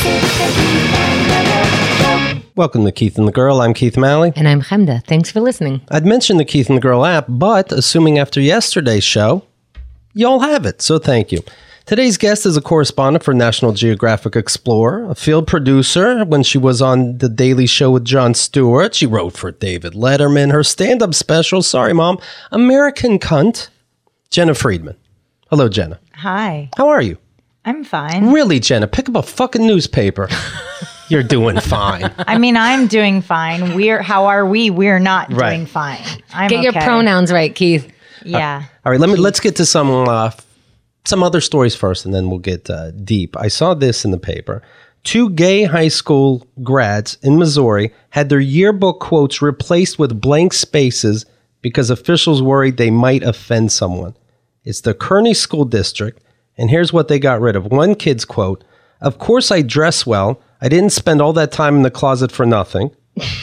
Welcome to Keith and the Girl. I'm Keith Malley. And I'm Chemda. Thanks for listening. I'd mentioned the Keith and the Girl app, but assuming after yesterday's show, y'all have it, so thank you. Today's guest is a correspondent for National Geographic Explorer, a field producer when she was on The Daily Show with Jon Stewart. She wrote for David Letterman. Her stand-up special, sorry mom, American Cunt, Jenna Friedman. Hello, Jenna. Hi. How are you? I'm fine. Really, Jenna, pick up a fucking newspaper. You're doing fine. I mean, I'm doing fine. How are we? We're not doing fine. Get your pronouns right, Keith. Yeah. All right, let's get to some other stories first, and then we'll get deep. I saw this in the paper. 2 gay high school grads in Missouri had their yearbook quotes replaced with blank spaces because officials worried they might offend someone. It's the Kearney School District, and here's what they got rid of. One kid's quote, "Of course I dress well. I didn't spend all that time in the closet for nothing."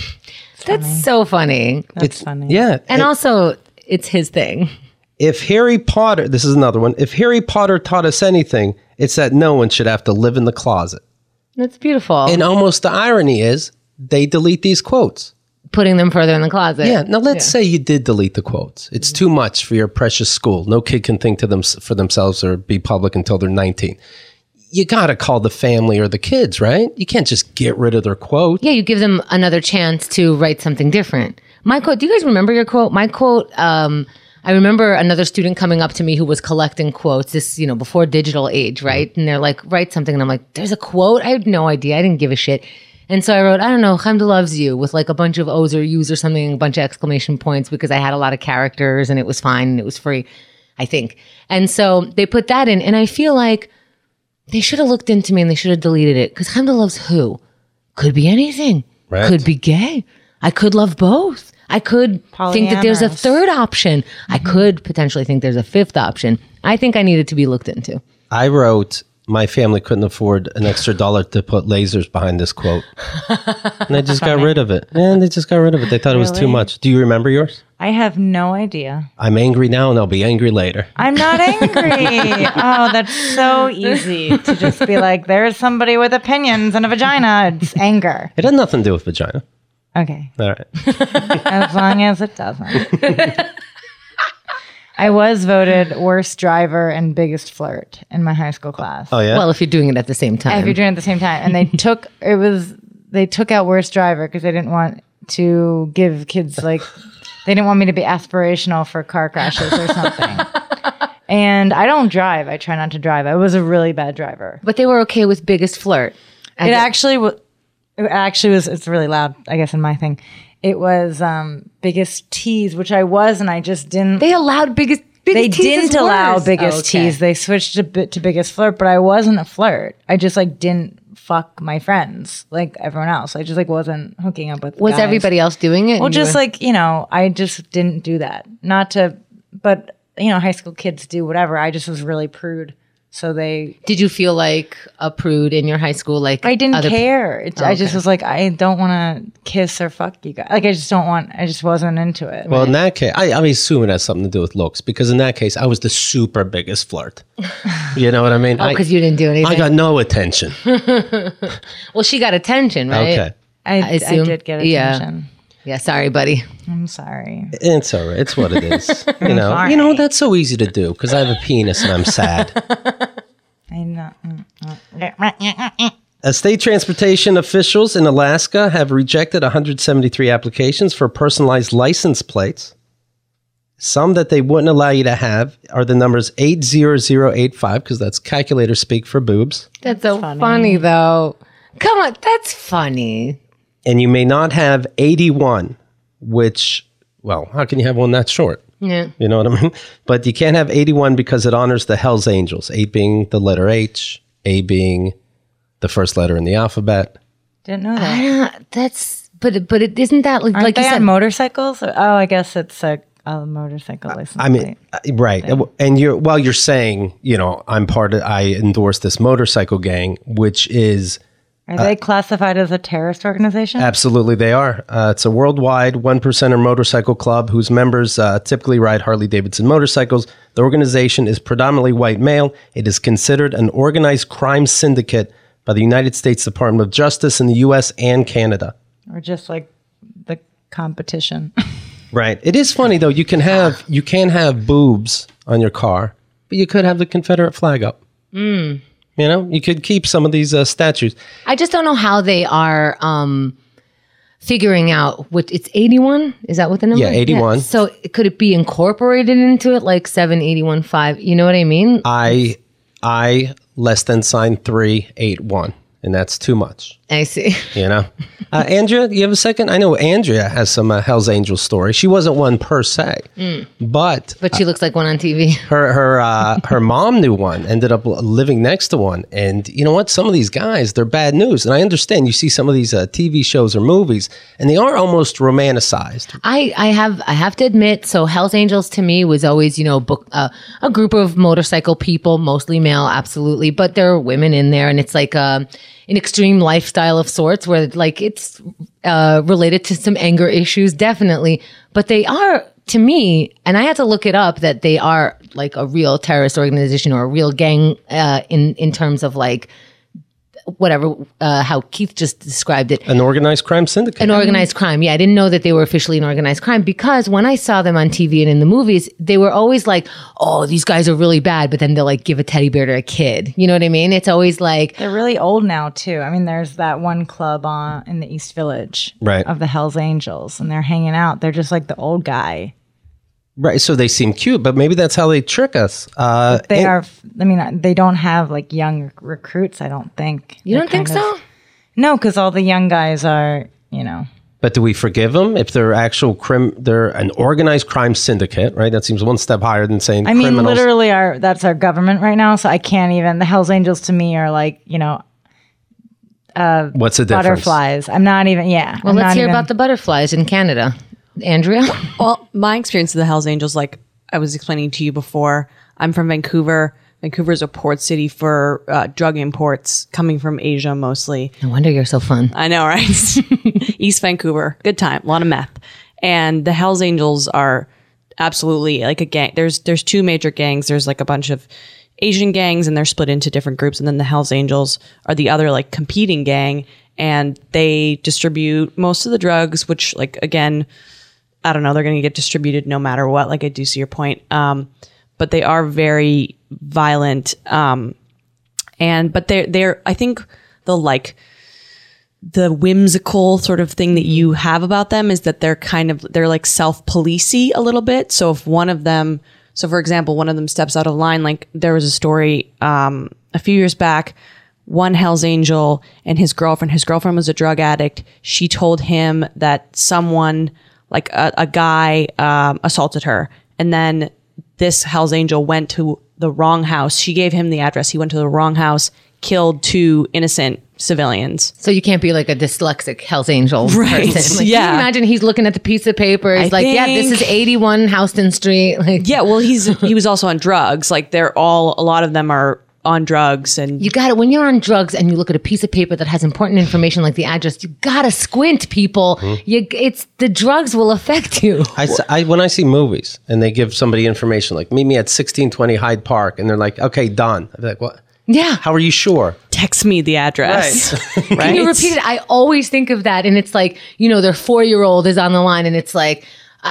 That's so funny. That's funny. Yeah. And also, it's his thing. If Harry Potter, this is another one. If Harry Potter taught us anything, it's that no one should have to live in the closet. That's beautiful. And almost the irony is they delete these quotes. Putting them further in the closet. Yeah. Now let's say you did delete the quotes. It's too much for your precious school. No kid can think for themselves or be public until they're 19. You got to call the family or the kids, right? You can't just get rid of their quote. Yeah, you give them another chance to write something different. My quote, do you guys remember your quote? My quote, I remember another student coming up to me who was collecting quotes, this, before digital age, right? And they're like, write something. And I'm like, there's a quote? I had no idea. I didn't give a shit. And so I wrote, I don't know, Chemda loves you, with like a bunch of O's or U's or something, a bunch of exclamation points, because I had a lot of characters and it was fine and it was free, I think. And so they put that in, and I feel like they should have looked into me and they should have deleted it, because Chemda loves who? Could be anything. Right. Could be gay. I could love both. I could think that there's a third option. I could potentially think there's a fifth option. I think I needed to be looked into. I wrote, my family couldn't afford an extra $1 to put lasers behind this quote. And they just got rid of it. Yeah, they just got rid of it. They thought it was too much. Do you remember yours? I have no idea. I'm angry now and I'll be angry later. I'm not angry. Oh, that's so easy to just be like, there's somebody with opinions and a vagina. It's anger. It had nothing to do with vagina. Okay. All right. As long as it doesn't. I was voted worst driver and biggest flirt in my high school class. Oh, yeah? Well, if you're doing it at the same time. If you're doing it at the same time. And they took out worst driver because they didn't want to give kids they didn't want me to be aspirational for car crashes or something. And I don't drive. I try not to drive. I was a really bad driver. But they were okay with biggest flirt. It actually was, it's really loud, I guess, in my thing. It was biggest tease, which I was, and I just didn't. They allowed biggest They didn't tease allow worse. biggest tease. They switched to biggest flirt, but I wasn't a flirt. I just didn't fuck my friends like everyone else. I just wasn't hooking up with Was guys. Everybody else doing it? Well, just I just didn't do that. Not to, but high school kids do whatever. I just was really prude. So Did you feel like a prude in your high school? Like I didn't care. I just was like, I don't want to kiss or fuck you guys. I just wasn't into it. Well, in that case, I'm assuming it has something to do with looks, because in that case, I was the super biggest flirt. You know what I mean? because you didn't do anything. I got no attention. Well, she got attention, right? Okay. I did get attention. Yeah, sorry, buddy. I'm sorry. It's all right. It's what it is. Sorry. That's so easy to do because I have a penis and I'm sad. I know. State transportation officials in Alaska have rejected 173 applications for personalized license plates. Some that they wouldn't allow you to have are the numbers 80085, because that's calculator speak for boobs. That's so funny, though. Come on, that's funny. And you may not have 81, which, well, how can you have one that short? Yeah. You know what I mean? But you can't have 81 because it honors the Hells Angels, 8 being the letter H, A being the first letter in the alphabet. Didn't know that. But it isn't that Aren't like they you said, on motorcycles? Oh, I guess it's a motorcycle license. I mean, right. And you're saying, I endorse this motorcycle gang, which is... Are they classified as a terrorist organization? Absolutely, they are. It's a worldwide 1%er motorcycle club whose members typically ride Harley-Davidson motorcycles. The organization is predominantly white male. It is considered an organized crime syndicate by the United States Department of Justice in the U.S. and Canada. Or just like the competition. Right. It is funny though. You can have boobs on your car, but you could have the Confederate flag up. You know, you could keep some of these statues. I just don't know how they are figuring out what it's 81. Is that what the number? Yeah, 81. Yeah. So could it be incorporated into it like 781.5? You know what I mean? I less than sign 381, and that's too much. I see. You know, Andrea, you have a second? I know Andrea has some Hell's Angels story. She wasn't one per se, but she looks like one on TV. her mom knew one, ended up living next to one. And you know what? Some of these guys, they're bad news. And I understand you see some of these TV shows or movies, and they are almost romanticized. I have to admit, so Hell's Angels to me was always, a group of motorcycle people, mostly male, absolutely, but there are women in there, and it's like an extreme lifestyle of sorts where like it's related to some anger issues, definitely. But they are, to me, and I had to look it up, that they are like a real terrorist organization or a real gang in terms of like whatever, how Keith just described it. An organized crime syndicate. An organized crime. Yeah, I didn't know that they were officially an organized crime because when I saw them on TV and in the movies, they were always like, oh, these guys are really bad, but then they'll like give a teddy bear to a kid. You know what I mean? It's always like... They're really old now, too. I mean, there's that one club in the East Village of the Hells Angels, and they're hanging out. They're just like the old guy. Right, so they seem cute, but maybe that's how they trick us. They don't have like young recruits, I don't think. You don't think so? No, because all the young guys are, But do we forgive them if they're they're an organized crime syndicate, right? That seems one step higher than saying criminals. I mean, literally that's our government right now, so I can't even, the Hells Angels to me are like, what's the difference? Butterflies. I'm not even, Well, let's hear about the butterflies in Canada. Andrea? Well, my experience of the Hells Angels, like I was explaining to you before, I'm from Vancouver. Vancouver is a port city for drug imports coming from Asia mostly. No wonder you're so fun. I know, right? East Vancouver. Good time. A lot of meth. And the Hells Angels are absolutely like a gang. There's two major gangs. There's like a bunch of Asian gangs and they're split into different groups. And then the Hells Angels are the other like competing gang. And they distribute most of the drugs, which like, again... I don't know, they're going to get distributed no matter what. Like I do see your point. But they are very violent. But they're, I think the whimsical sort of thing that you have about them is that they're like self-policey a little bit. So if for example, one of them steps out of line, like there was a story, a few years back, one Hells Angel and his girlfriend was a drug addict. She told him that someone, like a guy assaulted her. And then this Hells Angel went to the wrong house. She gave him the address. He went to the wrong house, killed two innocent civilians. So you can't be like a dyslexic Hells Angel right. person. Like, yeah. Can you imagine he's looking at the piece of paper. He's this is 81 Houston Street. Like, yeah, well, he was also on drugs. Like a lot of them are on drugs. And you got it. When you're on drugs and you look at a piece of paper that has important information like the address, you got to squint, people. The drugs will affect you. When I see movies and they give somebody information like meet me at 1620 Hyde Park and they're like, okay, done. I'd be like, what? Yeah. How are you sure? Text me the address. Right. Can you repeat it? I always think of that. And it's like, their 4-year-old is on the line and it's like,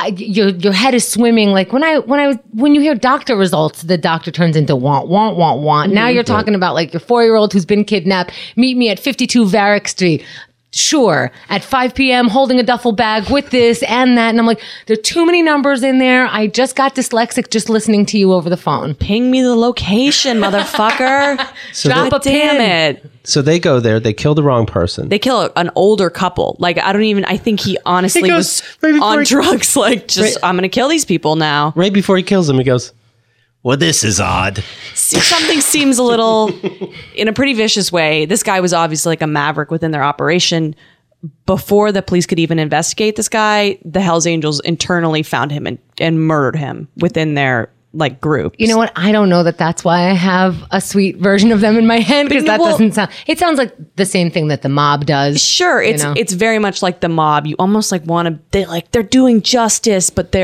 your head is swimming. Like when you hear doctor results, the doctor turns into want. Mm-hmm. Now you're talking about like your 4-year-old who's been kidnapped. Meet me at 52 Varick Street. Sure. At 5 p.m. holding a duffel bag with this and that. And I'm like, there are too many numbers in there. I just got dyslexic just listening to you over the phone. Ping me the location, motherfucker. Drop a pin. Damn it. So they go there, they kill the wrong person. They kill an older couple. Like, I think he honestly was on drugs. Like, I'm going to kill these people now. Right before he kills them, he goes, well, this is odd. Something seems a little, in a pretty vicious way. This guy was obviously like a maverick within their operation. Before the police could even investigate this guy, the Hells Angels internally found him and murdered him within their like group. You know what? I don't know that's why I have a sweet version of them in my head because doesn't sound. It sounds like the same thing that the mob does. Sure, it's very much like the mob. You almost like want to. They're doing justice, but they're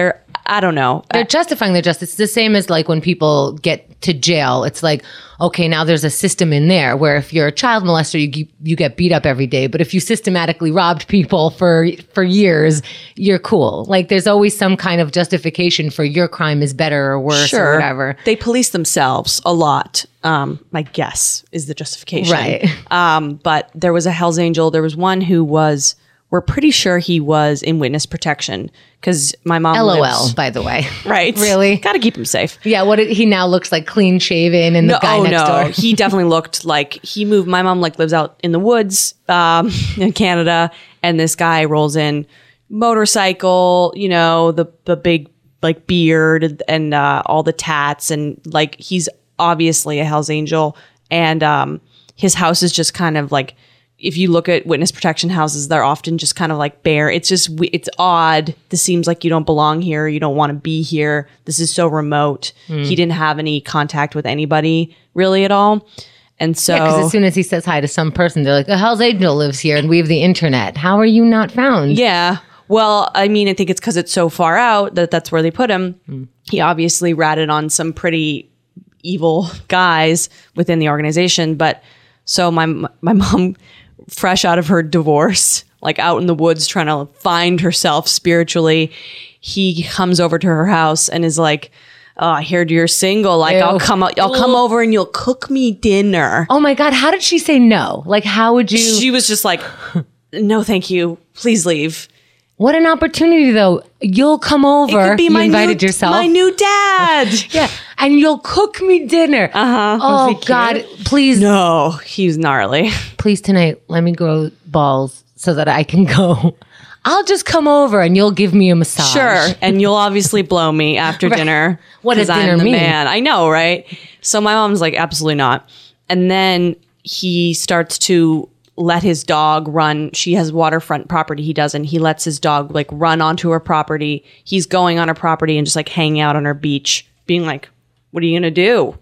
I don't know. They're justifying their justice. It's the same as like when people get to jail. It's like, okay, now there's a system in there where if you're a child molester, you get beat up every day. But if you systematically robbed people for years, you're cool. Like there's always some kind of justification for your crime is better or worse or whatever. They police themselves a lot. My guess is the justification. Right. But there was a Hell's Angel. There was one who was, we're pretty sure he was in witness protection because my mom LOL, lives, by the way. right? Really? Got to keep him safe. Yeah, he now looks like clean shaven and the guy next door. He definitely looked like he moved. My mom like lives out in the woods in Canada, and this guy rolls in motorcycle, you know, the big like beard and all the tats, and like he's obviously a Hell's Angel, and his house is just kind of like, if you look at witness protection houses, they're often just kind of like bare. It's just, it's odd. This seems like you don't belong here. You don't want to be here. This is so remote. He didn't have any contact with anybody really at all. And so, because as soon as he says hi to some person, they're like, a Hell's Angel lives here and we have the internet. How are you not found? yeah. Well, I mean, I think it's because it's so far out that that's where they put him. He obviously ratted on some pretty evil guys within the organization. But so my mom, fresh out of her divorce, like out in the woods trying to find herself spiritually, he comes over to her house and is like, oh, I heard you're single. Like, Ew. I'll come over and you'll cook me dinner. Oh my God, how did she say no? Like, how would you? She was just like, no, thank you. Please leave. What an opportunity, though. You'll come over. It could be you invited new, yourself. my new dad. Yeah, and you'll cook me dinner. Oh God, please, No, he's gnarly. please tonight, let me grow balls so that I can go. I'll just come over and you'll give me a massage. Sure. And you'll obviously blow me after dinner. What does 'cause dinner I'm the mean? Man. I know, right? So my mom's like, absolutely not. And then he starts to let his dog run. She has waterfront property. He doesn't. He lets his dog like run onto her property. He's going on her property and just like hanging out on her beach, being like, what are you going to do?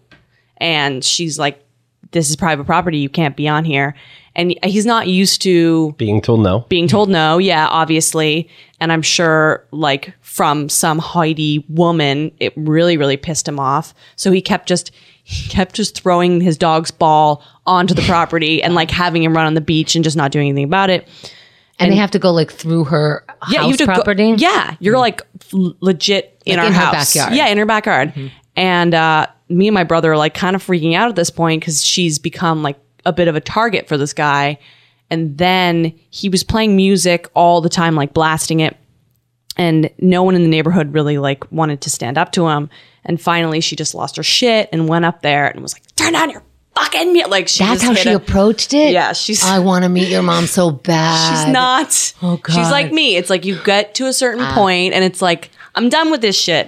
And she's like, this is private property. You can't be on here. And he's not used to Being told no. being told no, yeah, obviously. And I'm sure, like, from some Heidi woman, it really, really pissed him off. So he kept just throwing his dog's ball onto the property and, like, having him run on the beach and just not doing anything about it. And they have to go like through her Yeah, house you have to property. yeah, you're like legit in Like our in her house. backyard. Yeah, in her backyard. And me and my brother are like kind of freaking out at this point because she's become like a bit of a target for this guy. And then he was playing music all the time, like blasting it. And no one in the neighborhood really like wanted to stand up to him. And finally she just lost her shit and went up there and was like, turn on your fucking music. Like she That's just how hit she him. approached it. Yeah, she's I want to meet your mom so bad. She's not. Oh, God. She's like me. It's like you get to a certain point and it's like, I'm done with this shit.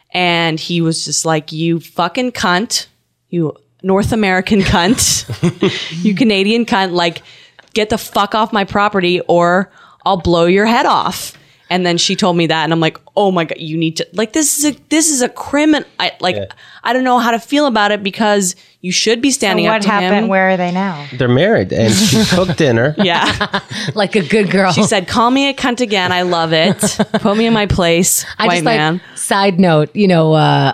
And he was just like, you fucking cunt. You North American cunt. You Canadian cunt. Like, get the fuck off my property or I'll blow your head off. And then she told me that and I'm like, oh my God, you need to, like, this is a criminal. I don't know how to feel about it because you should be standing So up what to happened? him. Where are they now? They're married, and she cooked dinner. Yeah. like a good girl. She said, call me a cunt again. I love it. Put me in my place. I white just man. like, side note, you know,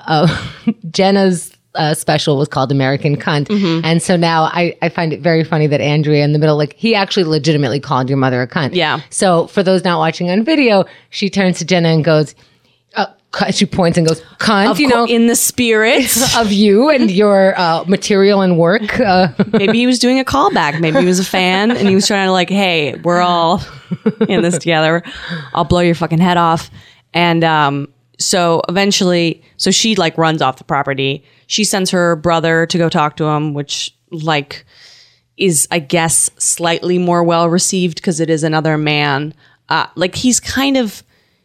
Jenna's special was called American Cunt. And so now I find it very funny that Andrea in the middle, like he actually legitimately called your mother a cunt. Yeah. So for those not watching on video, she turns to Jenna and goes, she points and goes, cunt, you know, in the spirit. of you and your material and work. Maybe he was doing a callback. Maybe he was a fan and he was trying to like, hey, we're all in this together. I'll blow your fucking head off. And so eventually, so she like runs off the property. She sends her brother to go talk to him, which like is, I guess, slightly more well received because it is another man. Like he kind of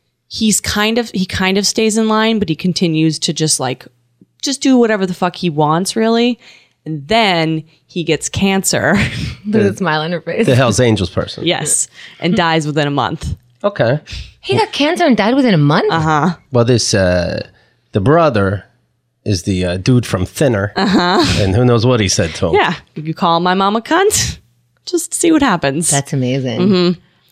stays in line, but he continues to just do whatever the fuck he wants, really. And then he gets cancer. Look at the smile on her face. The Hell's Angels person. Yes. And dies within a month. Okay. He got cancer and died within a month? Well, this the brother is the dude from Thinner, and who knows what he said to him. Yeah. If you call my mom a cunt, just see what happens. That's amazing.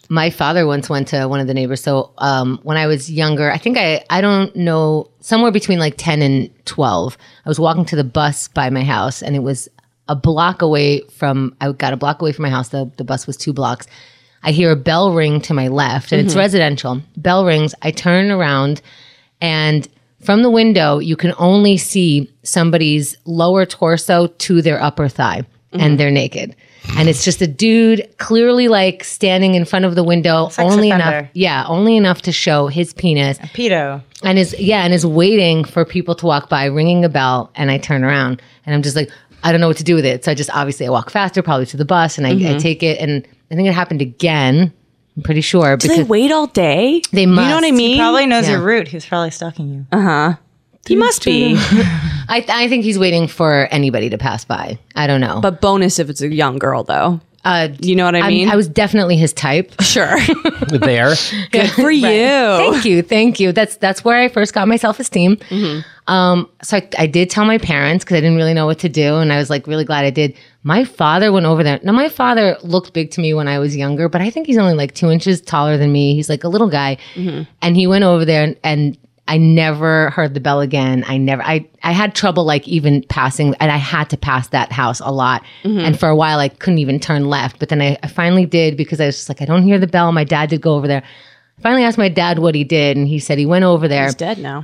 My father once went to one of the neighbors. So when I was younger, I think I don't know, somewhere between like 10 and 12, I was walking to the bus by my house, and it was I got a block away from my house. The bus was 2 blocks. I hear a bell ring to my left, and it's residential. Bell rings. I turn around, and from the window, you can only see somebody's lower torso to their upper thigh, and they're naked. And it's just a dude clearly like standing in front of the window, Sex only offender. only enough to show his penis, Pedo. and is waiting for people to walk by, ringing a bell. And I turn around, and I'm just like, I don't know what to do with it. So I walk faster, probably to the bus, and I take it. And I think it happened again. I'm pretty sure Do they wait all day? They You know must. what I mean? Probably knows Yeah. your route. He's probably stalking you. He must be. I think he's waiting for anybody to pass by. I don't know. But bonus if it's a young girl, though. You know what I mean? I was definitely his type. Sure. There. Good for you. Thank you. That's where I first got my self-esteem. So I did tell my parents because I didn't really know what to do, and I was like really glad I did. My father went over there. Now my father looked big to me when I was younger, but I think he's only like 2 inches taller than me. He's like a little guy, and he went over there and I never heard the bell again. I had trouble like even passing, and I had to pass that house a lot. And for a while I couldn't even turn left, but then I finally did because I was just like, I don't hear the bell. My dad did go over there. I finally asked my dad what he did, and he said he went over there. He's dead now.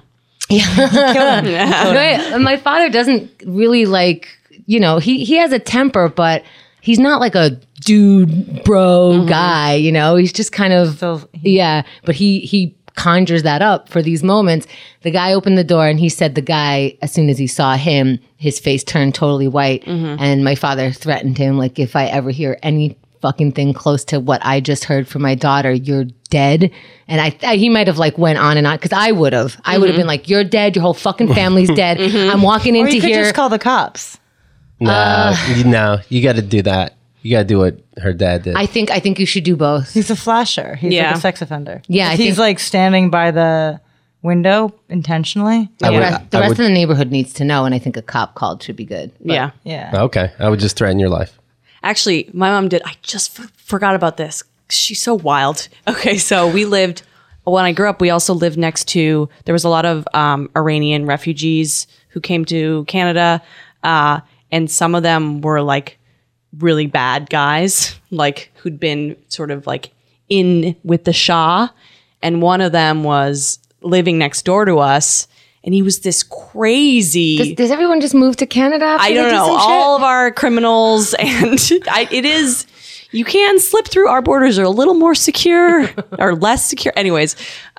Right. My father doesn't really like, he has a temper, but he's not like a dude bro guy, he's just kind of, but he conjures that up for these moments. The guy opened the door, and he said the guy, as soon as he saw him, his face turned totally white. And my father threatened him, like, if I ever hear any fucking thing close to what I just heard from my daughter, you're dead. And he might have like went on and on, because I would have been like, you're dead, your whole fucking family's dead. I'm walking Or into you could here. just call the cops. No, you got to do that. You got to do what her dad did. I think you should do both. He's a flasher. He's Yeah. like a sex offender. Yeah, If I he's think- like standing by the window intentionally. The would- rest, I of would- the neighborhood needs to know, and I think a cop called should be good. But Yeah. Yeah. Okay, I would just threaten your life. Actually, my mom did. I just forgot about this. She's so wild. Okay, so when I grew up, we also lived next to, there was a lot of Iranian refugees who came to Canada. And some of them were like really bad guys, like who'd been sort of like in with the Shah. And one of them was living next door to us. And he was this crazy. Does everyone just move to Canada? After I they don't do know. some shit? All of our criminals, and it is, you can slip through. Our borders are a little more secure or less secure. Anyways,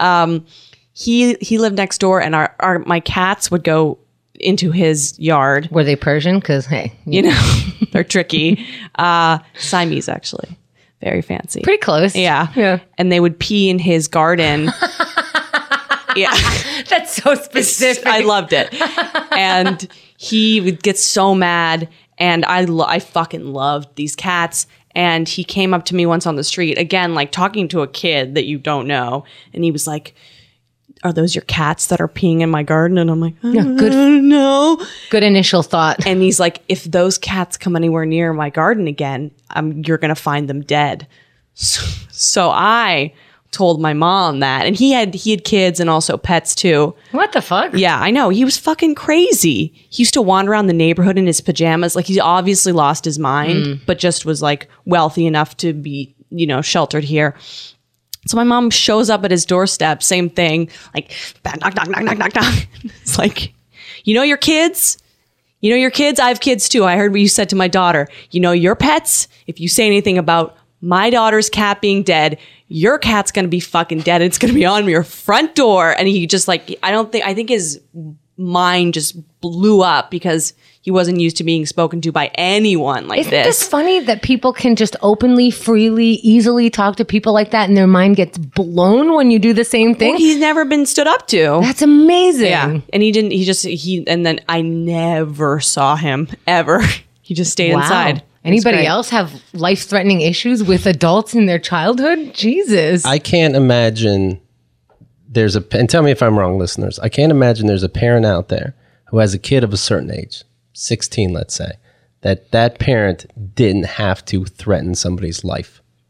he lived next door, and my cats would go into his yard. Were they Persian? Because hey, You know, they're tricky. Siamese, actually, very fancy. pretty close. Yeah. And they would pee in his garden. Yeah. That's so specific. I loved it. And he would get so mad. And I fucking loved these cats. And he came up to me once on the street, again, like talking to a kid that you don't know. And he was like, are those your cats that are peeing in my garden? And I'm like, I don't know. Good initial thought. And he's like, if those cats come anywhere near my garden again, you're going to find them dead. So I told my mom that. And he had kids and also pets too. What the fuck? Yeah, I know. He was fucking crazy. He used to wander around the neighborhood in his pajamas. Like, he obviously lost his mind, but just was like wealthy enough to be, sheltered here. So my mom shows up at his doorstep, same thing, like, knock, knock, knock, knock, knock, knock. It's like, your kids? Your kids? I have kids too. I heard what you said to my daughter. Your pets? If you say anything about my daughter's cat being dead, your cat's going to be fucking dead. It's going to be on your front door. And he just like, I think his mind just blew up because he wasn't used to being spoken to by anyone like Isn't this funny that people can just openly, freely, easily talk to people like that, and their mind gets blown when you do the same thing? Well, he's never been stood up to. That's amazing. Yeah. And and then I never saw him ever. He just stayed inside. Anybody great. else have life-threatening issues with adults in their childhood? Jesus. I can't imagine and tell me if I'm wrong, listeners. I can't imagine there's a parent out there who has a kid of a certain age, 16, let's say, that parent didn't have to threaten somebody's life.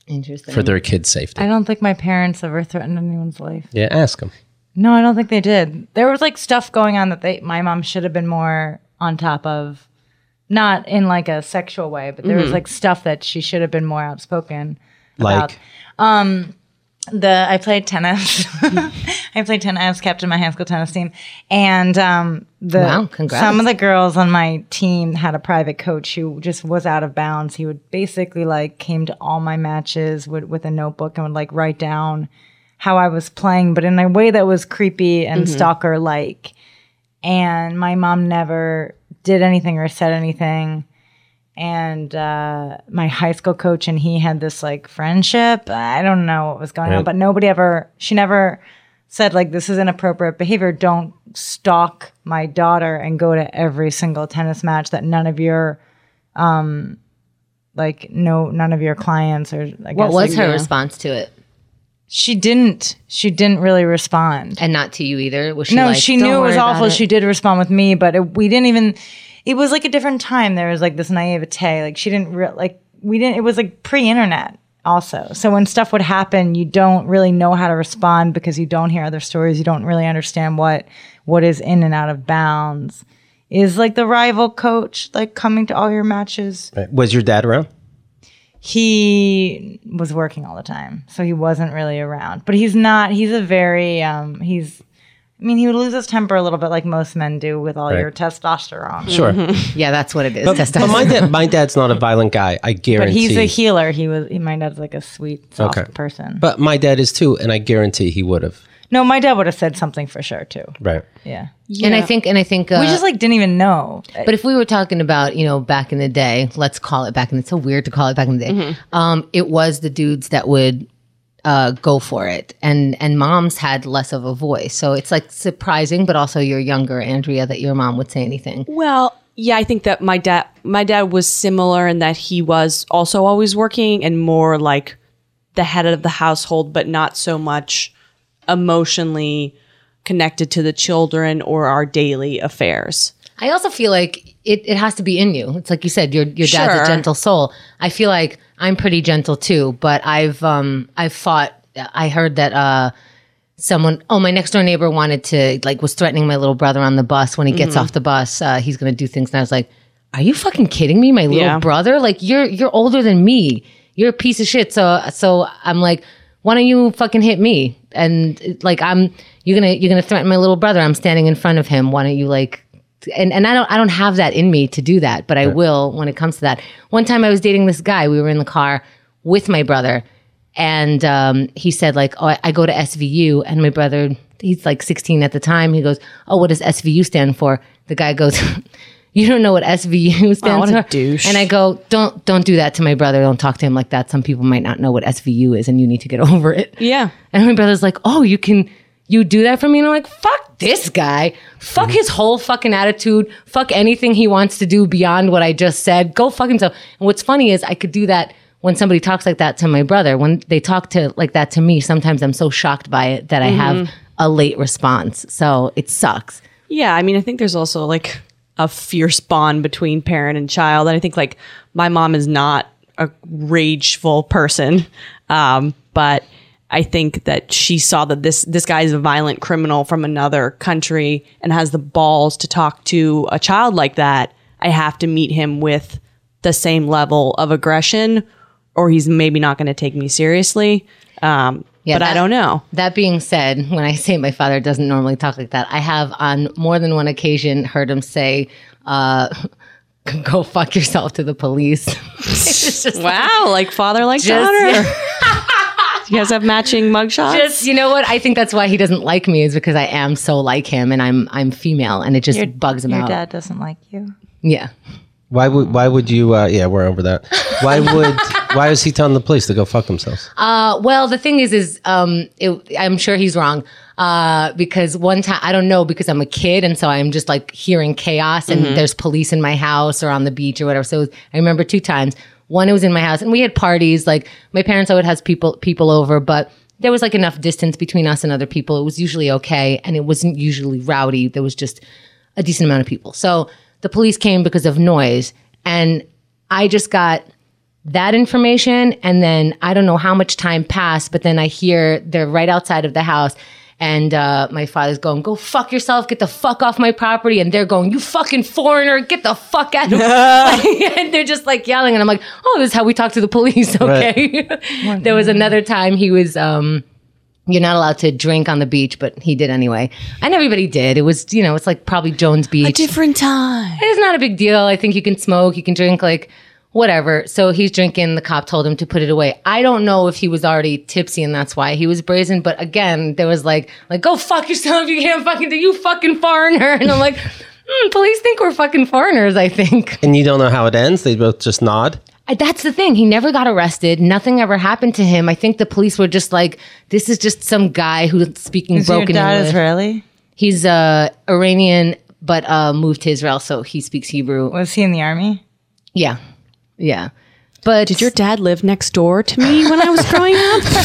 Interesting. for their kids' safety? I don't think my parents ever threatened anyone's life. Yeah, ask them. No, I don't think they did. There was like stuff going on that my mom should have been more on top of, not in like a sexual way, but there was like stuff that she should have been more outspoken about. Like, I played tennis. I played tennis. I was captain of my high school tennis team, and Wow, congrats. some of the girls on my team had a private coach who just was out of bounds. He would basically like came to all my matches with a notebook and would like write down how I was playing, but in a way that was creepy and stalker like. And my mom never did anything or said anything. And my high school coach and he had this like friendship. I don't know what was going on, but she never said like, this is inappropriate behavior. Don't stalk my daughter and go to every single tennis match that none of your none of your clients or I guess What was like, her response to it? She didn't really respond. And not to you either? Was she No, like, she "Don't knew it was worry about awful. it"? She did respond with me, but we didn't even. It was like a different time. There was like this naivete. Like she didn't we didn't. It was like pre-internet also. So when stuff would happen, you don't really know how to respond because you don't hear other stories. You don't really understand what is in and out of bounds. Is like the rival coach like coming to all your matches? was your dad around? He was working all the time, so he wasn't really around. But he's not. He's a very. He would lose his temper a little bit, like most men do, with all your testosterone. Sure. Yeah, that's what it is. But Testosterone. my dad's not a violent guy. I But guarantee. he's a healer. My dad's like a sweet, soft person. But my dad is too, and I guarantee he would have. No, my dad would have said something for sure too. Right. Yeah. And I think We just like didn't even know. but if we were talking about, back in the day, let's call it back in, it's so weird to call it back in the day. It was the dudes that would go for it. And moms had less of a voice. So it's like surprising, but also you're younger, Andrea, that your mom would say anything. Well, yeah, I think that my dad was similar in that he was also always working and more like the head of the household, but not so much emotionally connected to the children or our daily affairs. I also feel like it has to be in you. It's like you said, your dad's Sure. a gentle soul. I feel like I'm pretty gentle too, but I've fought. I heard that my next door neighbor was threatening my little brother on the bus. When he gets off the bus, he's going to do things. And I was like, are you fucking kidding me? My little brother? Like you're older than me. You're a piece of shit. So I'm like, why don't you fucking hit me? And like you're gonna threaten my little brother. I'm standing in front of him. Why don't you and I don't have that in me to do that, but I will when it comes to that. One time I was dating this guy. We were in the car with my brother, and he said like, "Oh, I go to SVU," and my brother, he's like 16 at the time. He goes, "Oh, what does SVU stand for?" The guy goes, "You don't know what SVU stands what a for?" douche. And I go, "Don't do that to my brother. Don't talk to him like that. Some people might not know what SVU is, and you need to get over it." Yeah. And my brother's like, "Oh, you do that for me?" And I'm like, fuck this guy. Fuck his whole fucking attitude. Fuck anything he wants to do beyond what I just said. Go fuck himself. And what's funny is I could do that when somebody talks like that to my brother. When they talk like that to me, sometimes I'm so shocked by it that I have a late response. So it sucks. Yeah, I mean, I think there's also like a fierce bond between parent and child. And I think like my mom is not a rageful person, but I think that she saw that this guy is a violent criminal from another country and has the balls to talk to a child like that. I have to meet him with the same level of aggression, or he's maybe not going to take me seriously. But I don't know. That being said, when I say my father doesn't normally talk like that, I have on more than one occasion heard him say, "Go fuck yourself" to the police. It's just Wow, like father, like Just- daughter. You guys have matching mugshots? Just, you know what? I think that's why he doesn't like me, is because I am so like him and I'm female, and it just bugs him Your out. dad doesn't like you. Yeah. Why would you? Yeah, we're over that. Why is he telling the police to go fuck themselves? Well, the thing is I'm sure he's wrong. Because one time, I don't know, because I'm a kid, and so I'm just like hearing chaos, and there's police in my house or on the beach or whatever. So I remember 2 times. One, it was in my house, and we had parties. Like my parents always has people over, but there was like enough distance between us and other people. It was usually okay, and it wasn't usually rowdy. There was just a decent amount of people. So the police came because of noise, and I just got that information. And then I don't know how much time passed, but then I hear they're right outside of the house. And my father's going, go fuck yourself, get the fuck off my property. And they're going, you fucking foreigner, get the fuck out of And they're just like yelling. And I'm like, oh, this is how we talk to the police, okay? Right. There was another time he was, you're not allowed to drink on the beach, but he did anyway. And everybody did. It was, it's like probably Jones Beach. A different time. It's not a big deal. I think you can smoke, you can drink, like, whatever. So he's drinking. The cop told him to put it away. I don't know if he was already tipsy and that's why he was brazen. But again, there was like, go fuck yourself. You can't fucking do, you fucking foreigner. And I'm like, police think we're fucking foreigners, I think. And you don't know how it ends? They both just nod? That's the thing. He never got arrested. Nothing ever happened to him. I think the police were just like, this is just some guy who's speaking broken English. Is your dad English. Israeli? He's Iranian, but moved to Israel, so he speaks Hebrew. Was he in the army? Yeah. Yeah. But did your dad live next door to me when I was growing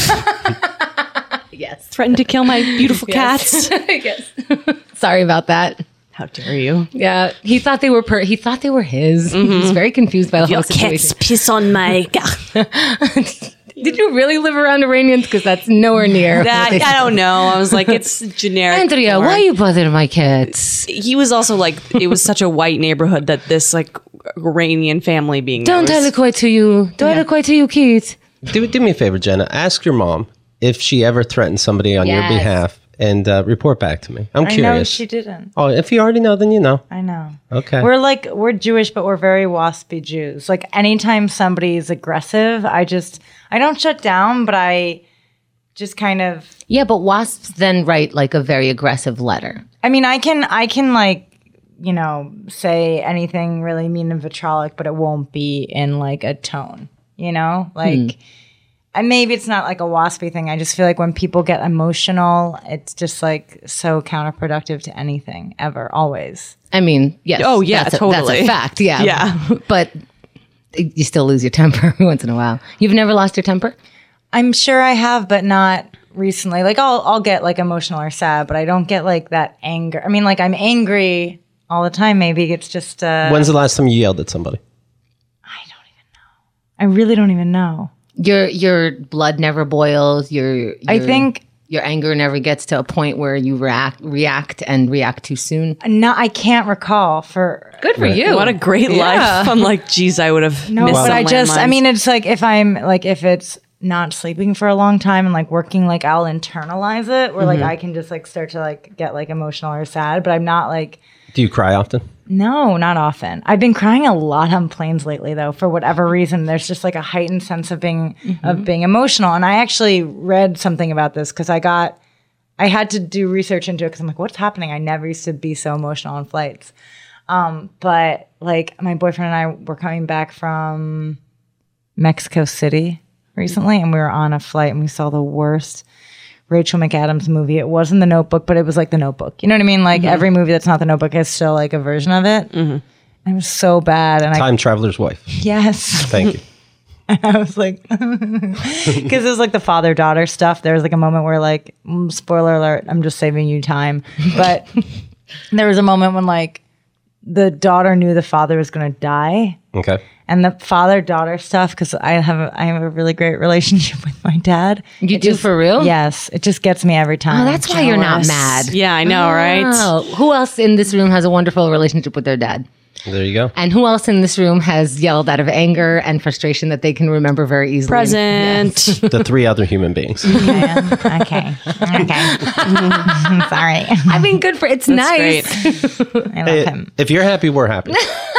up? Yes. Threatened to kill my beautiful cats. Yes. Sorry about that. How dare you? Yeah. He thought they were he thought they were his. He was very confused by the whole situation. Cats piss on my Did you really live around Iranians? Because that's nowhere near. I don't know. I was like, it's generic. Andrea, why are you bothering my cats? He was also like, it was such a white neighborhood that this like Iranian family being Don't I look white to you? Do I look white to you, Keith? Do me a favor, Jenna. Ask your mom if she ever threatened somebody on your Yes. behalf and report back to me. I'm I know curious. she didn't. Oh, if you already know, then you know. I know. Okay. We're Jewish, but we're very waspy Jews. Like anytime somebody is aggressive, I don't shut down, but I just kind of. Yeah, but wasps then write like a very aggressive letter. I mean, I can like, say anything really mean and vitriolic, but it won't be in like a tone, like. And maybe it's not like a waspy thing. I just feel like when people get emotional, it's just like so counterproductive to anything ever, always. I mean, yes. Oh, yeah, that's totally. That's a fact, yeah. Yeah. But you still lose your temper every once in a while. You've never lost your temper? I'm sure I have, but not recently. Like I'll get like emotional or sad, but I don't get like that anger. I mean, like I'm angry all the time. Maybe it's just. When's the last time you yelled at somebody? I really don't even know. Your blood never boils. I think your anger never gets to a point where you react too soon. no, I can't recall for. Good for you. What a great life. I'm like, geez, I would have No, missed but some I landmines. mean, it's like if it's not sleeping for a long time and like working, like I'll internalize it where like I can just like start to like get like emotional or sad, but I'm not like. Do you cry often? No, not often. I've been crying a lot on planes lately, though, for whatever reason. There's just like a heightened sense of being emotional. And I actually read something about this because I had to do research into it because I'm like, what's happening? I never used to be so emotional on flights. But like my boyfriend and I were coming back from Mexico City recently, and we were on a flight and we saw the worst Rachel McAdams movie. It wasn't The Notebook, but it was like The Notebook. You know what I mean? Like every movie that's not The Notebook is still like a version of it. And it was so bad. And Time Traveler's Wife. yes. Thank you. I was like, because it was like the father-daughter stuff. There was like a moment where like, spoiler alert, I'm just saving you time. But there was a moment when like the daughter knew the father was going to die. Okay. And the father-daughter stuff, because I have a really great relationship with my dad. You do for real? Yes. It just gets me every time. Oh, that's why you're not Jealous. mad. Yeah, I know, right? Oh, who else in this room has a wonderful relationship with their dad? There you go. And who else in this room has yelled out of anger and frustration that they can remember very easily? Present. The three other human beings. Okay. Sorry. I mean, good for it's nice. Great. I love him. If you're happy, we're happy.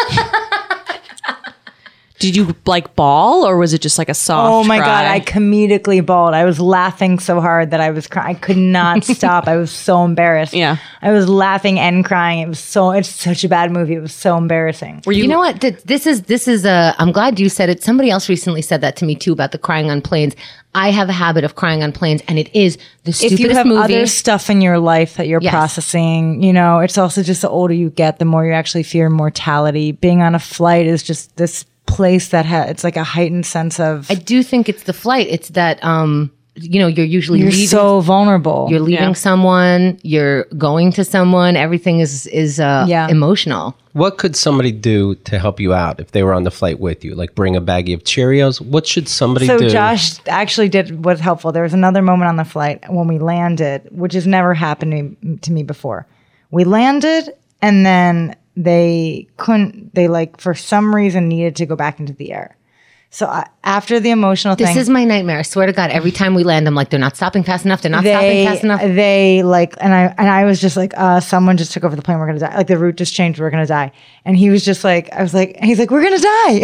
Did you like bawl or was it just like a soft Oh my God, cry? I comedically bawled. I was laughing so hard that I was crying. I could not stop. I was so embarrassed. Yeah. I was laughing and crying. It's such a bad movie. It was so embarrassing. You know what? This is I'm glad you said it. Somebody else recently said that to me too about the crying on planes. I have a habit of crying on planes, and it is the stupidest If you have movie. other stuff in your life that you're Yes. processing, it's also just the older you get, the more you actually fear mortality. Being on a flight is just this place that it's like a heightened sense of. I do think it's the flight. It's that you're usually You're leaving. so vulnerable. You're leaving someone. You're going to someone. Everything is emotional. What could somebody do to help you out if they were on the flight with you? Like bring a baggie of Cheerios? What should somebody do? So Josh actually was helpful. There was another moment on the flight when we landed, which has never happened to me before. We landed and then they for some reason needed to go back into the air. So after the emotional thing. This is my nightmare. I swear to God, every time we land, I'm like, they're not stopping fast enough. They're not stopping fast enough. They like, and I was just like, someone just took over the plane. We're going to die. Like the route just changed. We're going to die. And he was just like, he's like, we're going to die.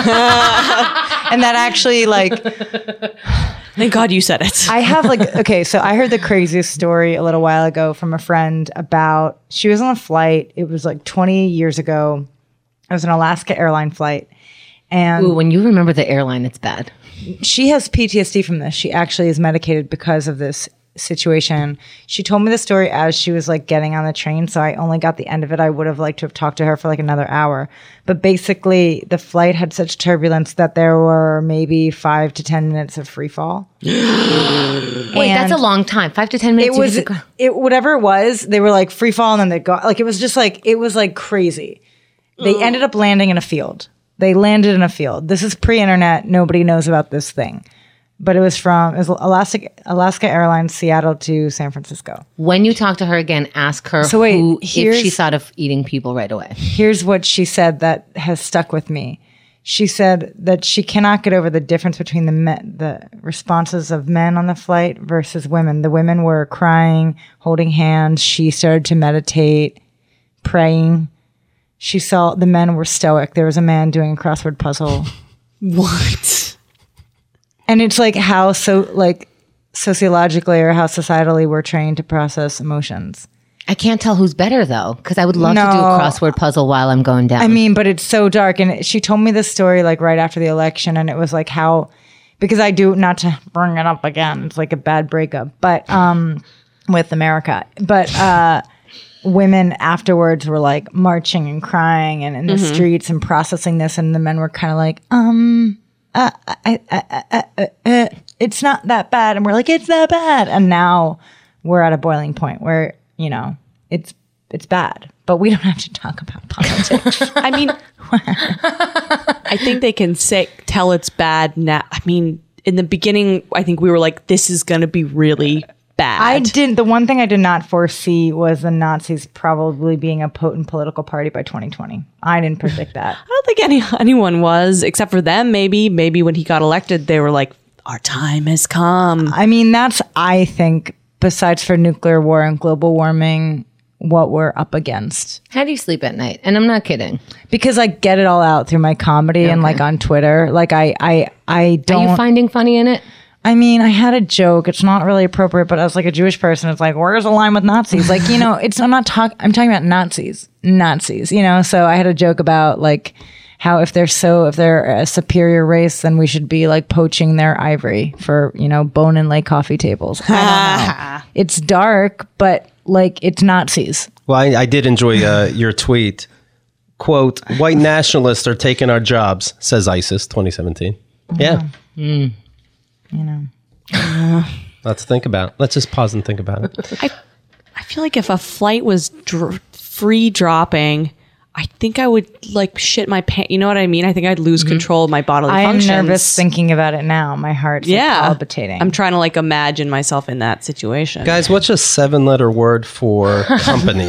And that actually like. Thank God you said it. I have so I heard the craziest story a little while ago from a friend about, she was on a flight. It was like 20 years ago. It was an Alaska airline flight. And when you remember the airline, it's bad. she has PTSD from this. She actually is medicated because of this situation. She told me the story as she was like getting on the train. So I only got the end of it. I would have liked to have talked to her for like another hour. But basically the flight had such turbulence that there were maybe 5 to 10 minutes of free fall. Wait, that's a long time. 5 to 10 minutes. Whatever it was, they were like free fall and then they go like, it was just like, it was like crazy. They ended up landing in a field. They landed in a field. This is pre-internet. Nobody knows about this thing. But it was Alaska Airlines, Seattle to San Francisco. When you talk to her again, ask her if she thought of eating people right away. Here's what she said that has stuck with me. She said that she cannot get over the difference between the responses of men on the flight versus women. The women were crying, holding hands. She started to meditate, praying. She saw the men were stoic. There was a man doing a crossword puzzle. What? And it's like how sociologically or how societally we're trained to process emotions. I can't tell who's better though, because I would love to do a crossword puzzle while I'm going down. I mean, but it's so dark. And she told me this story like right after the election, and it was like how, because I do, not to bring it up again, it's like a bad breakup, but with America. But women afterwards were like marching and crying and in the streets and processing this, and the men were kind of like, it's not that bad. And we're like, it's that bad. And now we're at a boiling point where, it's bad, but we don't have to talk about politics. I mean, I think they can tell it's bad now. I mean, in the beginning, I think we were like, this is going to be really bad. The one thing I did not foresee was the Nazis probably being a potent political party by 2020. I didn't predict that. I don't think anyone was, except for them. Maybe when he got elected, they were like, our time has come. I mean, that's, I think, besides for nuclear war and global warming, what we're up against. How do you sleep at night? And I'm not kidding. Because I get it all out through my comedy and like on Twitter. Like I don't. Are you finding funny in it? I mean, I had a joke. It's not really appropriate, but as like a Jewish person, it's like, where's the line with Nazis? Like, I'm talking about Nazis, So I had a joke about like how if they're a superior race, then we should be like poaching their ivory for, bone and lay coffee tables. I don't know. It's dark, but like it's Nazis. Well, I did enjoy your tweet. Quote, white nationalists are taking our jobs, says ISIS 2017. Yeah. Let's think about it. Let's just pause and think about it. I feel like if a flight was free dropping, I think I would like shit my pants. You know what I mean? I think I'd lose control of my bodily functions. I'm nervous thinking about it now. My heart's like palpitating. I'm trying to like imagine myself in that situation. Guys, what's a 7-letter word for company?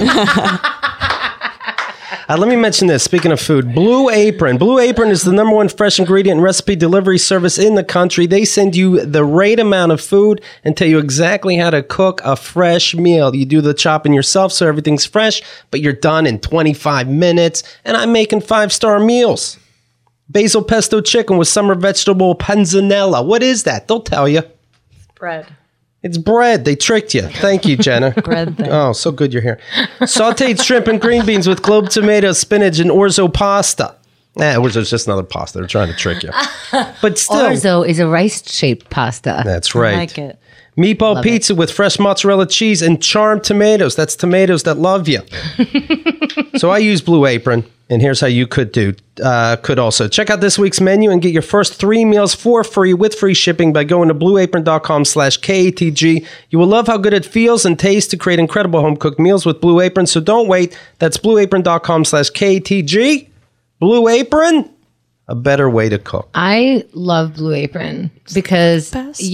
Let me mention this. Speaking of food, Blue Apron. Blue Apron is the #1 fresh ingredient and recipe delivery service in the country. They send you the right amount of food and tell you exactly how to cook a fresh meal. You do the chopping yourself so everything's fresh, but you're done in 25 minutes. And I'm making 5-star meals. Basil pesto chicken with summer vegetable panzanella. What is that? They'll tell you. Bread. It's bread. They tricked you. Thank you, Jenna. Bread thing. Oh, so good you're here. Sauteed shrimp and green beans with globe tomatoes, spinach, and orzo pasta. Orzo's just another pasta. They're trying to trick you. But still. Orzo is a rice-shaped pasta. That's right. I like it. Meatball pizza with fresh mozzarella cheese and charmed tomatoes. That's tomatoes that love you. So I use Blue Apron. And here's how you could also check out this week's menu and get your first 3 meals for free with free shipping by going to blueapron.com/KATG. You will love how good it feels and tastes to create incredible home cooked meals with Blue Apron. So don't wait. That's blueapron.com/KATG. Blue Apron, a better way to cook. I love Blue Apron because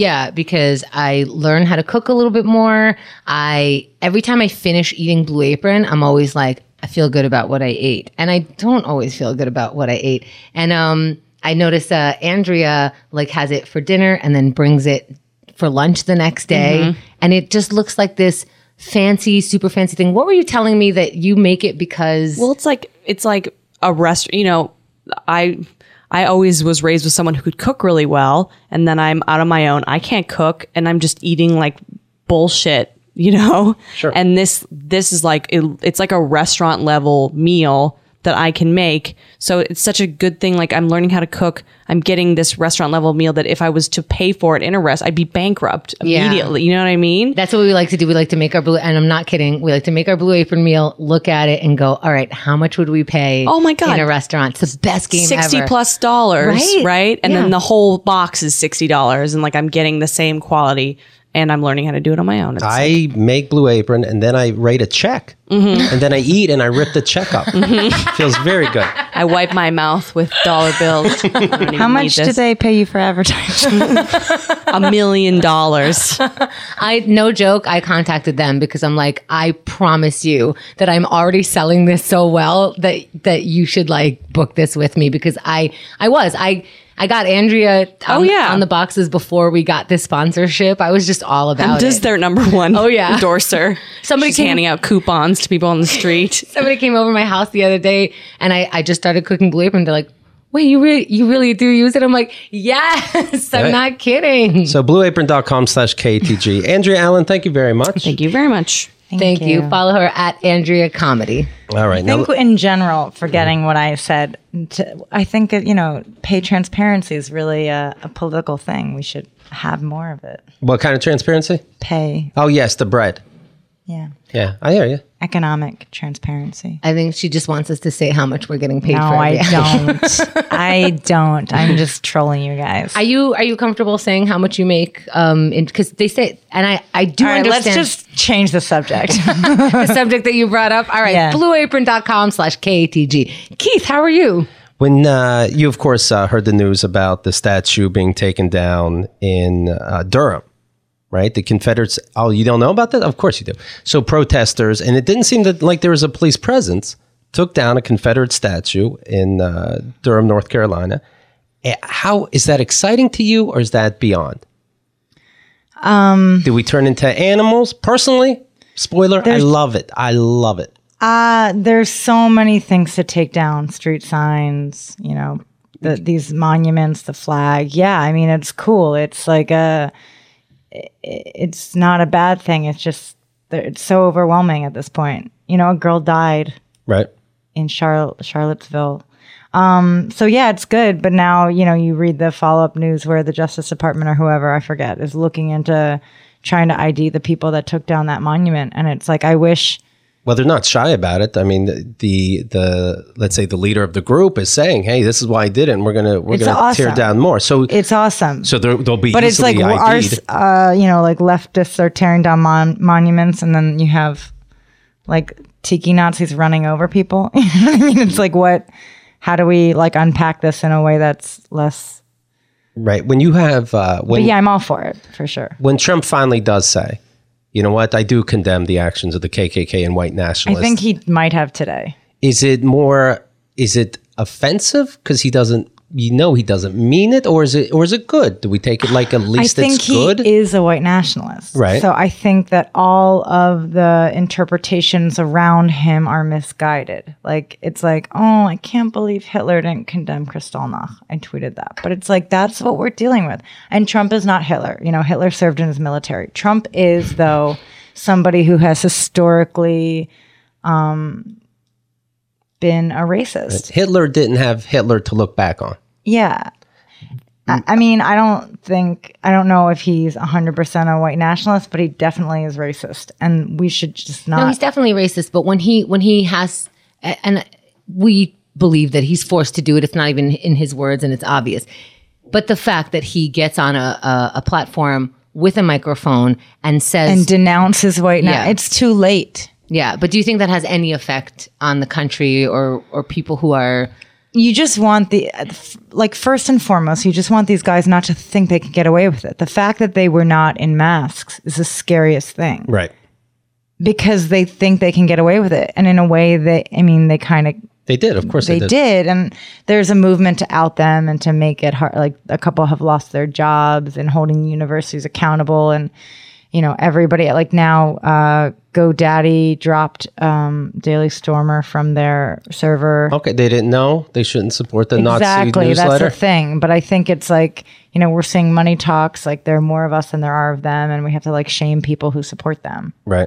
I learn how to cook a little bit more. Every time I finish eating Blue Apron, I'm always like, I feel good about what I ate. And I don't always feel good about what I ate. And I noticed Andrea has it for dinner and then brings it for lunch the next day. And it just looks like this super fancy thing. What were you telling me that you make it because? Well, it's like a restaurant. I always was raised with someone who could cook really well, and then I'm out on my own. I can't cook, and I'm just eating bullshit. Sure. And this is it's like a restaurant level meal that I can make. So it's such a good thing. I'm learning how to cook. I'm getting this restaurant level meal that if I was to pay for it in a restaurant, I'd be bankrupt immediately. You know what I mean? That's what we like to do. We like to make our and I'm not kidding. We like to make our Blue Apron meal, look at it and go, all right, how much would we pay? Oh my God. In a restaurant? It's the best game $60 ever. plus, right? And then the whole box is $60 and I'm getting the same quality. And I'm learning how to do it on my own. I make Blue Apron and then I write a check. And then I eat and I rip the check up. Feels very good. I wipe my mouth with dollar bills. How much do they pay you for advertising? $1 million. No joke, I contacted them because I'm like, I promise you that I'm already selling this so well that you should book this with me because I got Andrea on the boxes before we got this sponsorship. I was just all about I'm it. just their number one endorser. She's handing out coupons to people on the street. Somebody came over my house the other day and I just started cooking Blue Apron. They're like, wait, you really do use it? I'm like, yes, I'm not kidding. So blueapron.com/KTG. Andrea Allen, thank you very much. Thank you very much. Thank you. Follow her at Andrea Comedy. All right. I think in general, forgetting what I said, I think, pay transparency is really a political thing. We should have more of it. What kind of transparency? Pay. Oh, yes, the bread. Yeah. Yeah, I hear you. Economic transparency. I think she just wants us to say how much we're getting paid No, for. I don't. I don't. I'm just trolling you guys. Are you comfortable saying how much you make? Because they say, and I do All right, understand. let's just change the subject. the subject that you brought up. All right, Yeah. blueapron.com/KATG. Keith, how are you? When you, of course, heard the news about the statue being taken down in Durham, right? The Confederates. Oh, you don't know about that? Of course you do. So protesters, and it didn't seem like there was a police presence, took down a Confederate statue in Durham, North Carolina. How is that exciting to you, or is that beyond? Do we turn into animals? Personally, spoiler, I love it. I love it. There's so many things to take down. Street signs, these monuments, the flag. Yeah, I mean, it's cool. It's it's not a bad thing. It's just, it's so overwhelming at this point. A girl died Right. in Charlottesville. So yeah, it's good. But now, you read the follow-up news where the Justice Department or whoever, I forget, is looking into trying to ID the people that took down that monument. And it's I wish. Well, they're not shy about it. I mean, the let's say the leader of the group is saying, "Hey, this is why I did it, and we're gonna awesome. tear down more." So It's awesome. So they'll be, But it's easily ID'd. leftists are tearing down monuments, and then you have tiki Nazis running over people. You know what I mean? It's what? How do we unpack this in a way that's less? Right. When you have But yeah, I'm all for it for sure. when Trump finally does say, "You know what? I do condemn the actions of the KKK and white nationalists." I think he might have today. Is it offensive because he doesn't mean it, or is it good? Do we take it at least I think it's good? he is a white nationalist. Right. So I think that all of the interpretations around him are misguided. It's oh, I can't believe Hitler didn't condemn Kristallnacht. I tweeted that. But it's that's what we're dealing with. And Trump is not Hitler. Hitler served in his military. Trump is, though, somebody who has historically been a racist. Hitler didn't have Hitler to look back on. Yeah. I mean, I don't know if he's 100% a white nationalist, but he definitely is racist. And we should just not. No, he's definitely racist. But when he has, and we believe that he's forced to do it. It's not even in his words and it's obvious. But the fact that he gets on a platform with a microphone and says... And denounces white now. Yeah. It's too late. Yeah, but do you think that has any effect on the country or people who are... You just want first and foremost, you just want these guys not to think they can get away with it. The fact that they were not in masks is the scariest thing. Right. Because they think they can get away with it. And in a way they kind of... They did, of course they did. And there's a movement to out them and to make it hard. Like a couple have lost their jobs and holding universities accountable. And, everybody like now, GoDaddy dropped Daily Stormer from their server. Okay, they didn't know. They shouldn't support the Nazi Exactly, newsletter. that's the thing. But I think it's like, we're seeing money talks. Like there are more of us than there are of them. And we have to like shame people who support them. Right.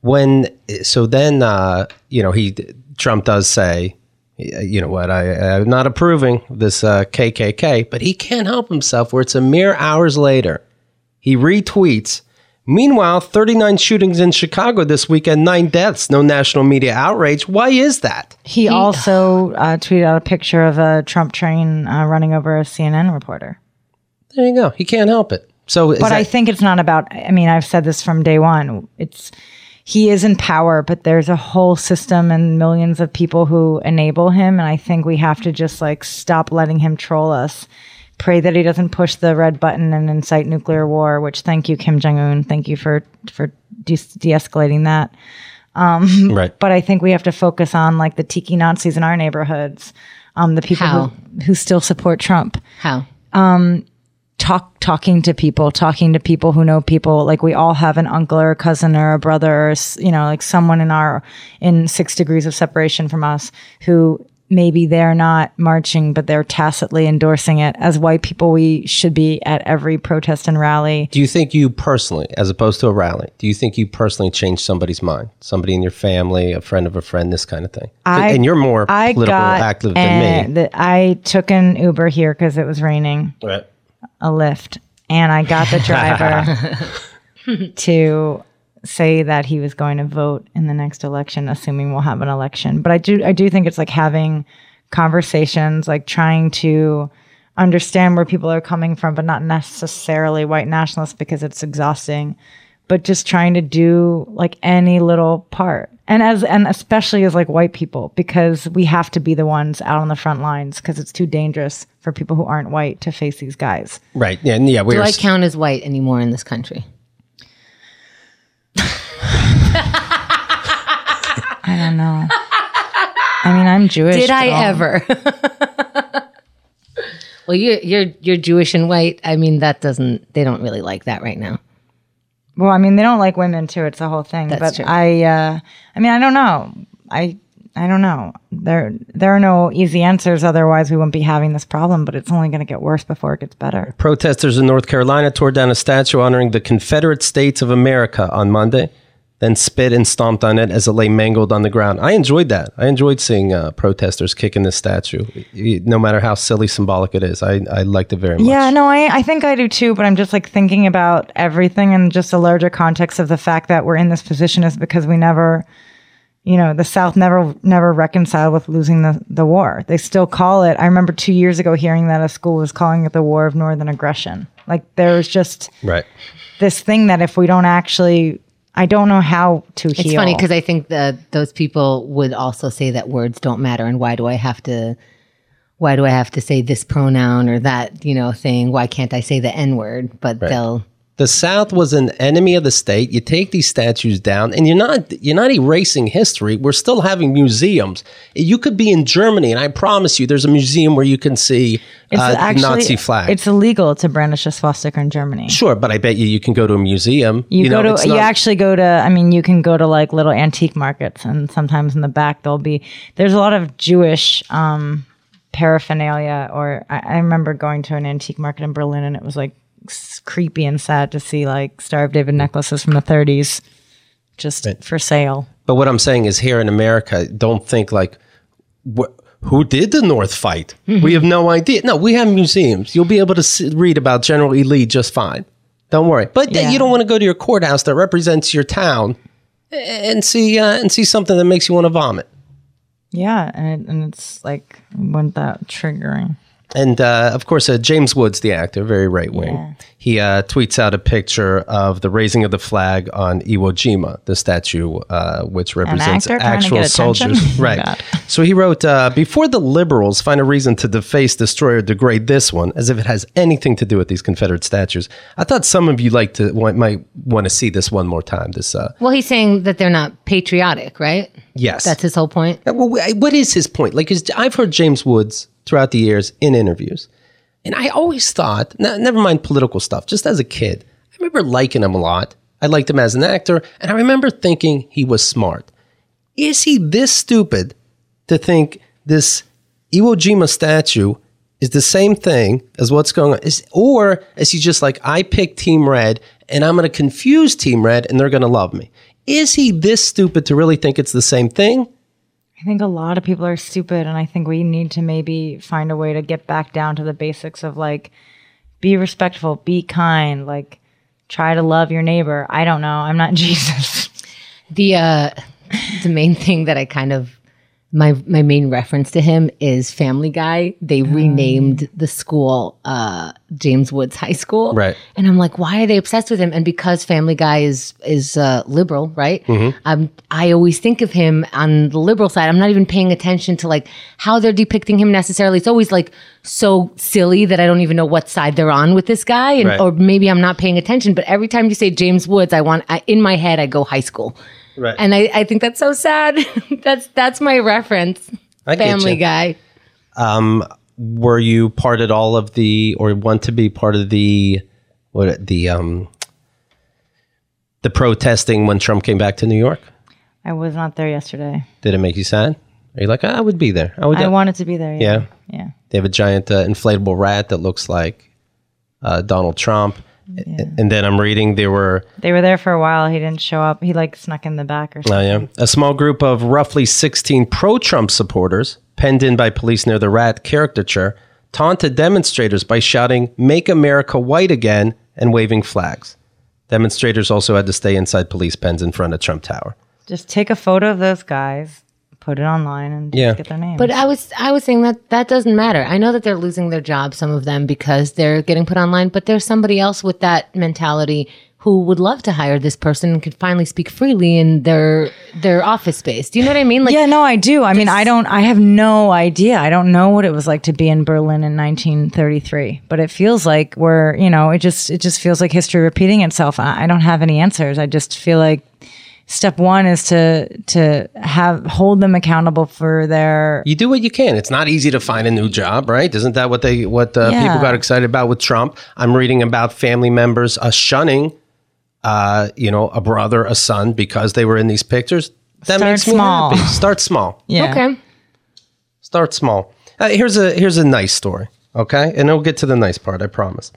Trump does say, you know what, I'm not approving this KKK, but he can't help himself where it's a mere hours later. He retweets, meanwhile, 39 shootings in Chicago this weekend, 9 deaths, no national media outrage. Why is that? He also tweeted out a picture of a Trump train running over a CNN reporter. There you go. He can't help it. But I think it's not about, I've said this from day one. He is in power, but there's a whole system and millions of people who enable him. And I think we have to just stop letting him troll us. Pray that he doesn't push the red button and incite nuclear war, which thank you, Kim Jong-un. Thank you for de-escalating that. Right. But I think we have to focus on the tiki Nazis in our neighborhoods, the people who still support Trump. How? Talking to people who know people. Like we all have an uncle or a cousin or a brother or, someone in 6 degrees of separation from us who maybe they're not marching, but they're tacitly endorsing it. As white people, we should be at every protest and rally. Do you think you personally, as opposed to a rally, do you think you personally changed somebody's mind? Somebody in your family, a friend of a friend, this kind of thing? And you're more political active than me. I took an Uber here because it was raining. Right. A Lyft, and I got the driver to say that he was going to vote in the next election, assuming we'll have an election. But I do think it's having conversations, trying to understand where people are coming from, but not necessarily white nationalists because it's exhausting, but just trying to do any little part. And especially as white people, because we have to be the ones out on the front lines because it's too dangerous for people who aren't white to face these guys. Right. Yeah. Yeah. Do I count as white anymore in this country? I don't know. I'm Jewish. Did I ever? Well, you're Jewish and white. They don't really like that right now. Well, they don't like women too. It's a whole thing. That's true. I don't know. I don't know. There are no easy answers. Otherwise, we wouldn't be having this problem. But it's only going to get worse before it gets better. Protesters in North Carolina tore down a statue honoring the Confederate States of America on Monday, then spit and stomped on it as it lay mangled on the ground. I enjoyed that. I enjoyed seeing protesters kicking this statue, no matter how silly symbolic it is. I liked it very much. Yeah, no, I think I do too, but I'm just thinking about everything and just a larger context of the fact that we're in this position is because we never, the South never reconciled with losing the war. They still call it. I remember 2 years ago hearing that a school was calling it the War of Northern Aggression. There's just this thing that if we don't actually... I don't know how to heal. It's funny because I think that those people would also say that words don't matter, and why do I have to say this pronoun or that thing? Why can't I say the N-word? But they'll. The South was an enemy of the state. You take these statues down, and you're not erasing history. We're still having museums. You could be in Germany, and I promise you, there's a museum where you can see Nazi flag. It's illegal to brandish a swastika in Germany. Sure, but I bet you can go to a museum. You can go to little antique markets, and sometimes in the back there's a lot of Jewish paraphernalia. Or I remember going to an antique market in Berlin, and it was creepy and sad to see Star of David necklaces from the 30s just for sale. But what I'm saying is here in America, don't think who did the North fight? Mm-hmm. We have no idea. No, we have museums. You'll be able to read about General Lee just fine. Don't worry. But you don't want to go to your courthouse that represents your town and see something that makes you want to vomit. Yeah, and it's like, wasn't that triggering? And of course, James Woods, the actor, very right wing. Yeah. He tweets out a picture of the raising of the flag on Iwo Jima, the statue which represents actor trying to actual get attention? soldiers. Oh, Right. God. So he wrote, before the liberals find a reason to deface, destroy, or degrade this one, as if it has anything to do with these Confederate statues, I thought some of you might want to see this one more time. This, Well, he's saying that they're not patriotic, right? yes. That's his whole point. Well, what is his point? Like, I've heard James Woods throughout the years in interviews, and I always thought, never mind political stuff, just as a kid, I remember liking him a lot. I liked him as an actor, and I remember thinking he was smart. Is he this stupid to think this Iwo Jima statue is the same thing as what's going on? Or is he just like, I picked Team Red, and I'm going to confuse Team Red, and they're going to love me? Is he this stupid to really think it's the same thing? I think a lot of people are stupid, and I think we need to maybe find a way to get back down to the basics of like, be respectful, be kind, like try to love your neighbor. I don't know. I'm not Jesus. The main thing that I kind of my main reference to him is Family Guy. They renamed the school James Woods High School, Right. And I'm like, why are they obsessed with him? And because Family Guy is liberal, right? I always think of him on the liberal side. I'm not even paying attention to like how they're depicting him necessarily. It's always like so silly that I don't even know what side they're on with this guy, and Right. or maybe I'm not paying attention. But every time you say James Woods, in my head I go high school. Right. And I think that's so sad. that's my reference. I get Family you. Guy. Were you part at all of or want to be part of the protesting when Trump came back to New York? I was not there yesterday. Did it make you sad? Are you like, I would be there? I wanted to be there. Yeah. Yeah. They have a giant inflatable rat that looks like Donald Trump. And then I'm reading They were there for a while. He didn't show up. He like snuck in the back or something. a small group of roughly 16 pro-Trump supporters, penned in by police near the rat caricature, taunted demonstrators by shouting, "Make America White Again," and waving flags. Demonstrators also had to stay inside police pens in front of Trump Tower. Just take a photo of those guys, put it online, and just Yeah. get their names. But I was saying that doesn't matter. I know that they're losing their jobs, some of them, because they're getting put online, but there's somebody else with that mentality who would love to hire this person and could finally speak freely in their office space. Do you know what I mean? Like, yeah, no, I do. I mean, I have no idea. I don't know what it was like to be in Berlin in 1933, but it feels like it just feels like history repeating itself. I don't have any answers. I just feel like step one is to hold them accountable for their. You do what you can. It's not easy to find a new job, right? Isn't that what people got excited about with Trump? I'm reading about family members shunning, a brother, a son, because they were in these pictures. That Start makes small. me happy. Start small. Yeah. okay. Start small. Here's a nice story, okay? And we'll get to the nice part, I promise.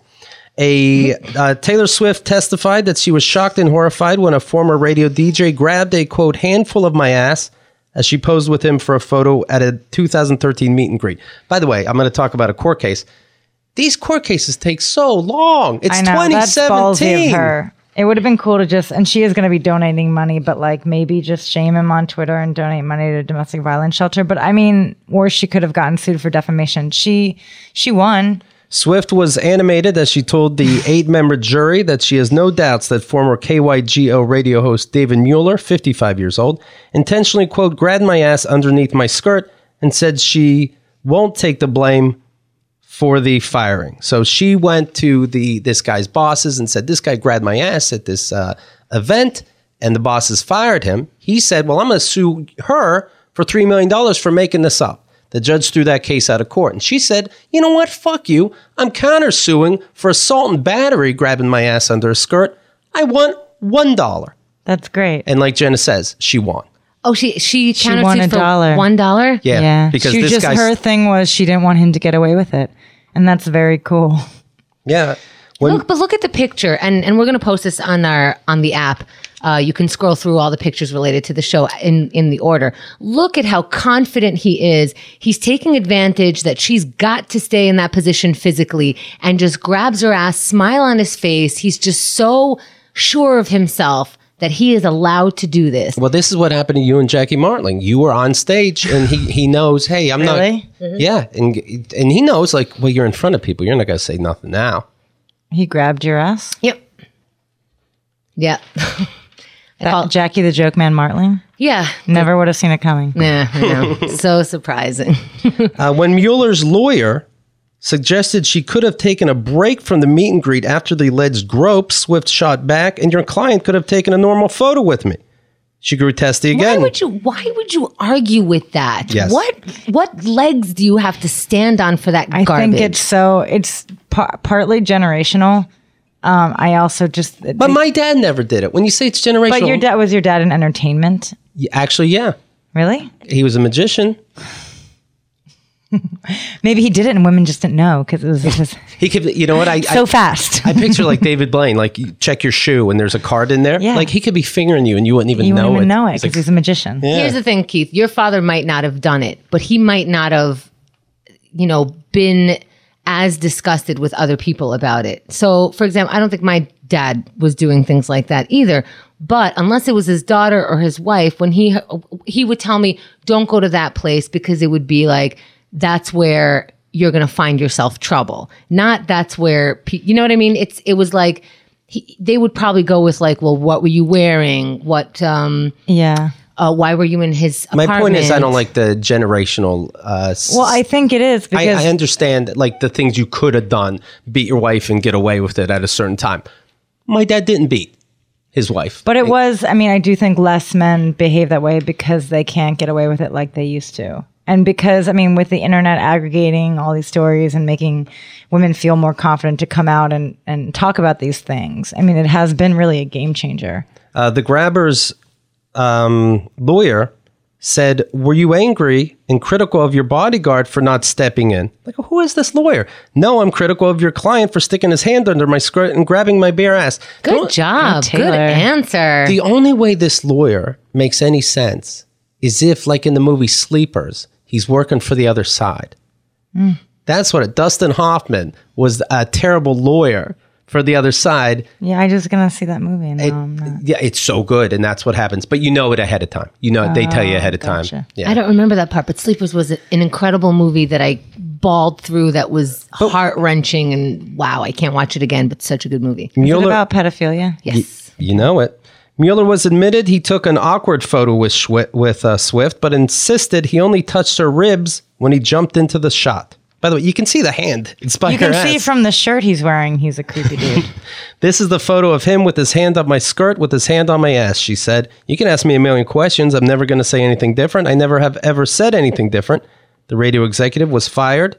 Taylor Swift testified that she was shocked and horrified when a former radio DJ grabbed a, quote, handful of my ass as she posed with him for a photo at a 2013 meet and greet. By the way, I'm going to talk about a court case. These court cases take so long. It's I know, 2017. that's ballsy of her. It would have been cool to and she is going to be donating money, but like maybe just shame him on Twitter and donate money to a domestic violence shelter. But I mean, or she could have gotten sued for defamation. She won. Swift was animated as she told the 8-member jury that she has no doubts that former KYGO radio host David Mueller, 55 years old, intentionally, quote, grabbed my ass underneath my skirt and said she won't take the blame for the firing. So she went to this guy's bosses and said, this guy grabbed my ass at this event, and the bosses fired him. He said, well, I'm going to sue her for $3 million for making this up. The judge threw that case out of court, and she said, you know what? Fuck you. I'm countersuing for assault and battery grabbing my ass under a skirt. I want $1. That's great. And like Jenna says, she won. Oh, she counted won for $1. $1? Yeah. Because she this guy's... her thing was she didn't want him to get away with it. And that's very cool. Yeah. Look at the picture, and we're going to post this on the app. You can scroll through all the pictures related to the show in the order. Look at how confident he is. He's taking advantage that she's got to stay in that position physically and just grabs her ass, smile on his face. He's just so sure of himself that he is allowed to do this. Well, this is what happened to you and Jackie Martling. You were on stage, and he knows, hey, I'm Really? not. Yeah, and he knows, like, well, you're in front of people. You're not going to say nothing now. He grabbed your ass? Yep. Yeah. Jackie the Joke Man Martling? Yeah. Never would have seen it coming. Yeah, I know. So surprising. When Mueller's lawyer suggested she could have taken a break from the meet and greet after the alleged grope, Swift shot back, and your client could have taken a normal photo with me. She grew testy again. Why would you argue with that? Yes. What legs do you have to stand on for that I garbage? think it's partly generational. I also just... But my dad never did it. When you say it's generational... But was your dad in entertainment? Actually, yeah. Really? He was a magician. Maybe he did it and women just didn't know because it was just He could, you know what? so fast. I picture like David Blaine, like you check your shoe and there's a card in there. Yeah. Like he could be fingering you and you wouldn't even You know wouldn't it. even know it He's because like, he's a magician. Yeah. Here's the thing, Keith. Your father might not have done it, but he might not have, been as disgusted with other people about it. So, for example, I don't think my dad was doing things like that either. But unless it was his daughter or his wife, when he would tell me, don't go to that place because it would be like, that's where you're going to find yourself trouble. Not that's where, you know what I mean? It was like, they would probably go with like, well, what were you wearing? What, Yeah. why were you in his apartment? My point is, I don't like the generational. Well, I think it is because I understand like the things you could have done, beat your wife and get away with it at a certain time. My dad didn't beat his wife. But it was, I do think less men behave that way because they can't get away with it like they used to. And because, with the internet aggregating all these stories and making women feel more confident to come out and talk about these things, it has been really a game changer. The grabber's lawyer said, were you angry and critical of your bodyguard for not stepping in? Like, who is this lawyer? No, I'm critical of your client for sticking his hand under my skirt and grabbing my bare ass. Good job. Taylor. Good answer. The only way this lawyer makes any sense is if, like in the movie Sleepers, he's working for the other side. That's what Dustin Hoffman was a terrible lawyer for the other side. Yeah, I just gonna see that movie. No, I'm not. Yeah, it's so good, and that's what happens. But you know it ahead of time. They tell you ahead of time. gotcha. Yeah. I don't remember that part, but Sleepers was an incredible movie that I bawled through that was heart-wrenching, and wow, I can't watch it again, but such a good movie. Is it about pedophilia? Yes. You know it. Mueller was admitted he took an awkward photo with Swift, but insisted he only touched her ribs when he jumped into the shot. By the way, you can see the hand. It's by You her can see ass. from the shirt he's wearing, he's a creepy dude. This is the photo of him with his hand up my skirt, with his hand on my ass, she said. You can ask me a million questions. I'm never going to say anything different. I never have ever said anything different. The radio executive was fired.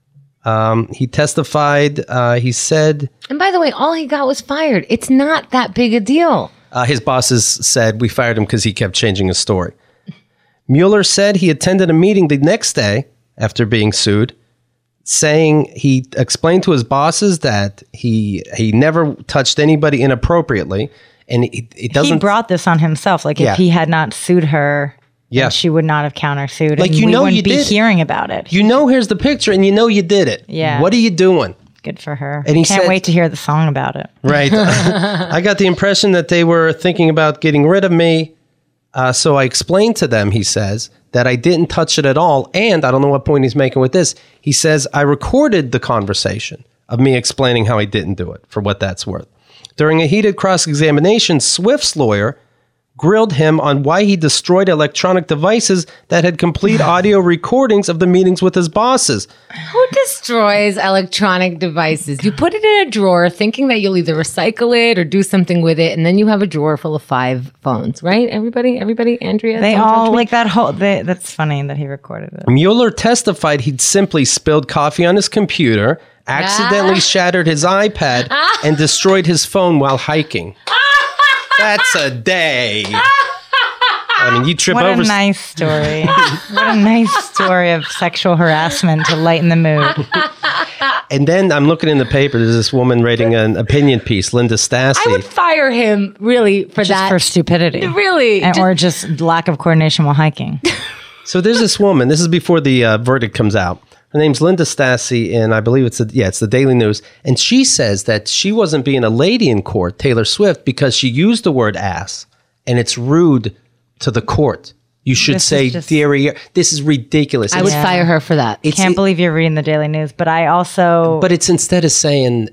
He testified. He said... And by the way, all he got was fired. It's not that big a deal. His bosses said, we fired him because he kept changing his story. Mueller said he attended a meeting the next day after being sued, saying he explained to his bosses that he never touched anybody inappropriately, and it doesn't. He brought this on himself. Like Yeah. if he had not sued her, Yeah. then she would not have countersued. Like, and you we know wouldn't you be did. hearing about it. Here's the picture, and you did it. Yeah. What are you doing? Good for her. And he Can't said- wait to hear the song about it. Right. I got the impression that they were thinking about getting rid of me. So I explained to them, he says, that I didn't touch it at all. And I don't know what point he's making with this. He says, I recorded the conversation of me explaining how I didn't do it, for what that's worth. During a heated cross-examination, Swift's lawyer grilled him on why he destroyed electronic devices that had complete audio recordings of the meetings with his bosses. Who destroys electronic devices? You put it in a drawer thinking that you'll either recycle it or do something with it, and then you have a drawer full of 5 phones, right? Everybody, Andrea? They don't judge all me. like that whole. That's funny that he recorded it. Mueller testified he'd simply spilled coffee on his computer, accidentally shattered his iPad, and destroyed his phone while hiking. That's a day. You trip What over. a nice story. What a nice story of sexual harassment to lighten the mood. And then I'm looking in the paper. There's this woman writing an opinion piece, Linda Stassi. I would fire him, really, for Just that. for stupidity. Really? Or just lack of coordination while hiking. So there's this woman. This is before the verdict comes out. Her name's Linda Stassi, and I believe it's the Daily News. And she says that she wasn't being a lady in court, Taylor Swift, because she used the word ass and it's rude to the court. You should This say, is just- "Dear, this is ridiculous." I would fire her for that. Can't believe you're reading the Daily News, but I also But it's instead of saying,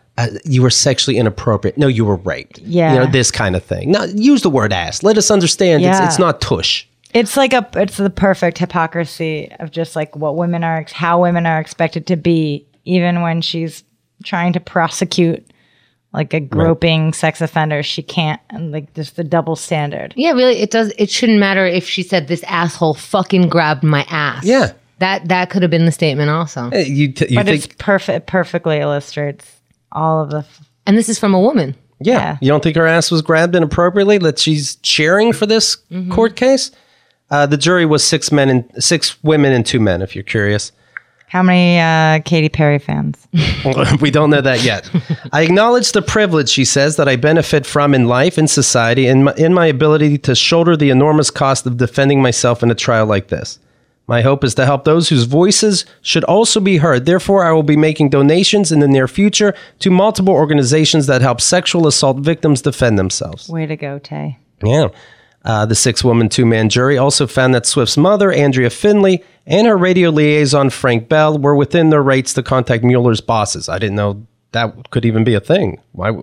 you were sexually inappropriate. No, you were raped. Yeah. This kind of thing. Now, use the word ass. Let us understand Yeah. it's not tush. it's it's the perfect hypocrisy of just like what women are, how women are expected to be, even when she's trying to prosecute like a groping sex offender. She can't, and like just the double standard. Yeah, really, it shouldn't matter if she said this asshole fucking grabbed my ass. Yeah. That could have been the statement also. You But think, it's perfectly illustrates all of the. And this is from a woman. Yeah. you don't think her ass was grabbed inappropriately? That she's cheering for this court case? The jury was 6 women and 2 men, if you're curious. How many Katy Perry fans? We don't know that yet. I acknowledge the privilege, she says, that I benefit from in life, in society, and in my ability to shoulder the enormous cost of defending myself in a trial like this. My hope is to help those whose voices should also be heard. Therefore, I will be making donations in the near future to multiple organizations that help sexual assault victims defend themselves. Way to go, Tay. Yeah. The 6-woman, 2-man jury also found that Swift's mother, Andrea Finley, and her radio liaison, Frank Bell, were within their rights to contact Mueller's bosses. I didn't know that could even be a thing.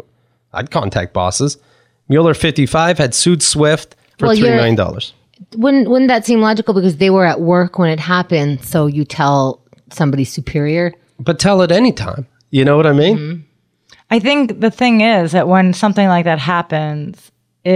I'd contact bosses. Mueller, 55, had sued Swift for $3 million. Wouldn't that seem logical because they were at work when it happened? So you tell somebody superior. But tell it anytime. You know what I mean? Mm-hmm. I think the thing is that when something like that happens,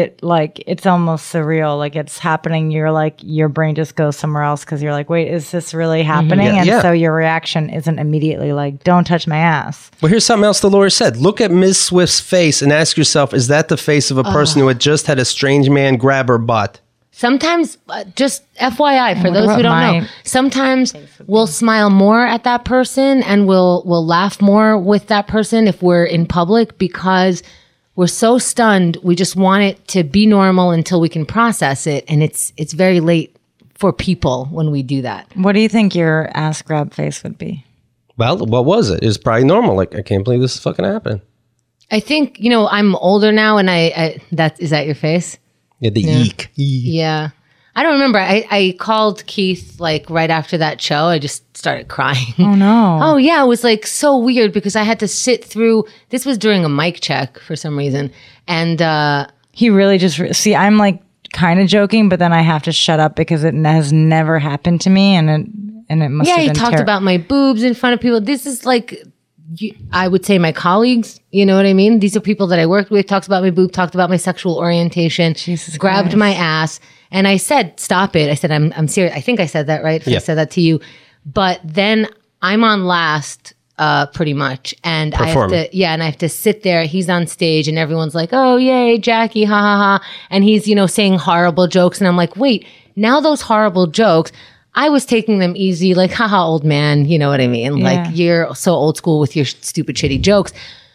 it's almost surreal. Like it's happening, you're like, your brain just goes somewhere else because you're like, wait, is this really happening? Yeah, And yeah. so your reaction isn't immediately like, don't touch my ass. Well, here's something else the lawyer said. Look at Ms. Swift's face and ask yourself, is that the face of a person who had just had a strange man grab her butt? Sometimes, just FYI, for those what who don't my know, sometimes we'll smile more at that person and we'll laugh more with that person if we're in public because we're so stunned. We just want it to be normal until we can process it. And it's very late for people when we do that. What do you think your ass grab face would be? Well, what was it? It was probably normal. Like, I can't believe this is fucking happening. I think, I'm older now and is that your face? Yeah, the eek. Yeah. I don't remember. I called Keith like right after that show. I just started crying. Oh, no. Oh, yeah. It was like so weird because I had to sit through. This was during a mic check for some reason. And He really just, see, I'm like kind of joking, but then I have to shut up because it has never happened to me. And it must have he been talked about my boobs in front of people. This is like, I would say my colleagues, you know what I mean? These are people that I worked with, talked about my boob, talked about my sexual orientation, Jesus grabbed Christ. my ass. And I said, stop it. I said, I'm serious. I think I said that, right? If Yeah. I said that to you. But then I'm on last, pretty much. And I have to sit there. He's on stage and everyone's like, oh, yay, Jackie, ha, ha, ha. And he's, saying horrible jokes. And I'm like, wait, now those horrible jokes, I was taking them easy, like, haha, old man, you know what I mean? Yeah. Like, you're so old school with your stupid, shitty jokes.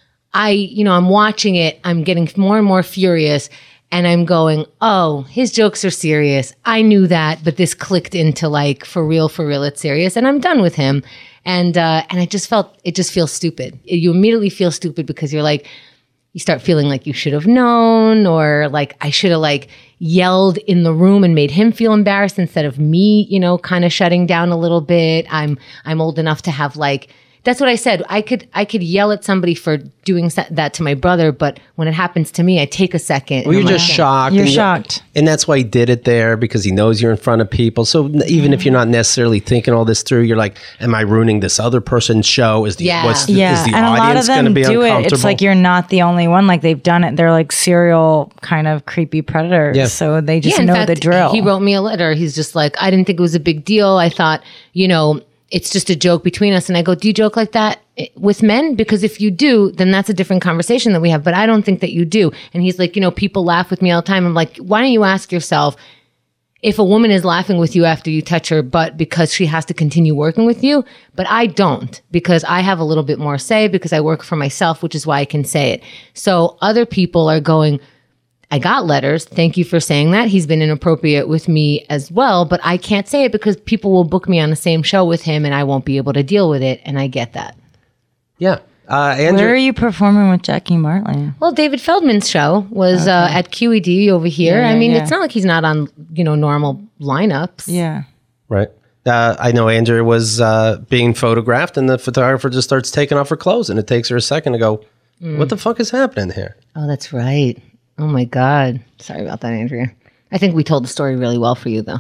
I'm watching it, I'm getting more and more furious, and I'm going, oh, his jokes are serious. I knew that, but this clicked into like, for real, it's serious, and I'm done with him. And I just felt, it just feels stupid. You immediately feel stupid because you're like, you start feeling like you should have known, or like I should have like yelled in the room and made him feel embarrassed instead of me, kind of shutting down a little bit. I'm old enough to have like, that's what I said. I could yell at somebody for doing that to my brother, but when it happens to me, I take a second. Well, you're just shocked. You're and shocked. And that's why he did it there, because he knows you're in front of people. So even if you're not necessarily thinking all this through, you're like, am I ruining this other person's show? Is the Yeah, is and the a lot of audience going to them be do uncomfortable? it. It's like you're not the only one. Like they've done it. They're like serial kind of creepy predators. Yeah. So they just in know fact, the drill. He wrote me a letter. He's just like, I didn't think it was a big deal. I thought, it's just a joke between us. And I go, do you joke like that with men? Because if you do, then that's a different conversation that we have. But I don't think that you do. And he's like, people laugh with me all the time. I'm like, why don't you ask yourself, if a woman is laughing with you after you touch her butt because she has to continue working with you? But I don't, because I have a little bit more say because I work for myself, which is why I can say it. So other people are going, I got letters. Thank you for saying that. He's been inappropriate with me as well, but I can't say it because people will book me on the same show with him and I won't be able to deal with it. And I get that. Yeah. Andrew, Where are you performing with Jackie Martling? Well, David Feldman's show was at QED over here. Yeah, I mean, yeah. it's not like he's not on, normal lineups. Yeah. right? I know Andrew was being photographed, and the photographer just starts taking off her clothes, and it takes her a second to go, what the fuck is happening here? Oh, that's right. Oh my God. Sorry about that, Andrea. I think we told the story really well for you, though.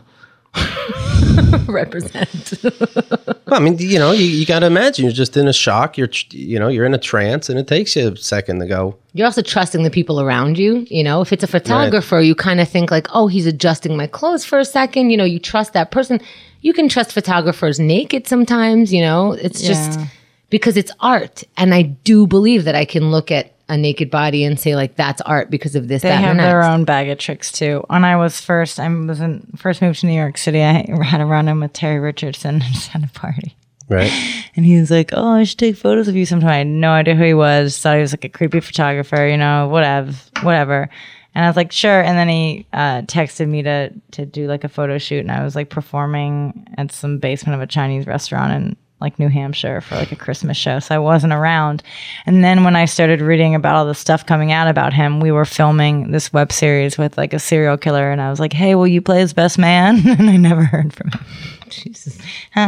Represent. Well, I mean, you got to imagine you're just in a shock. You're in a trance, and it takes you a second to go. You're also trusting the people around you. If it's a photographer, you kind of think like, oh, he's adjusting my clothes for a second. You trust that person. You can trust photographers naked sometimes, it's just because it's art. And I do believe that I can look at a naked body and say like, that's art because of this, They that, have and their that. own bag of tricks too. When I was first moved to New York City, I had a run in with Terry Richardson at a party. Right. And he was like, oh, I should take photos of you sometime. I had no idea who he was. Thought he was like a creepy photographer, whatever. And I was like, sure. And then he texted me to do like a photo shoot. And I was like performing at some basement of a Chinese restaurant in like New Hampshire for like a Christmas show. So I wasn't around. And then when I started reading about all the stuff coming out about him, we were filming this web series with like a serial killer. And I was like, hey, will you play his best man? And I never heard from him. Jesus.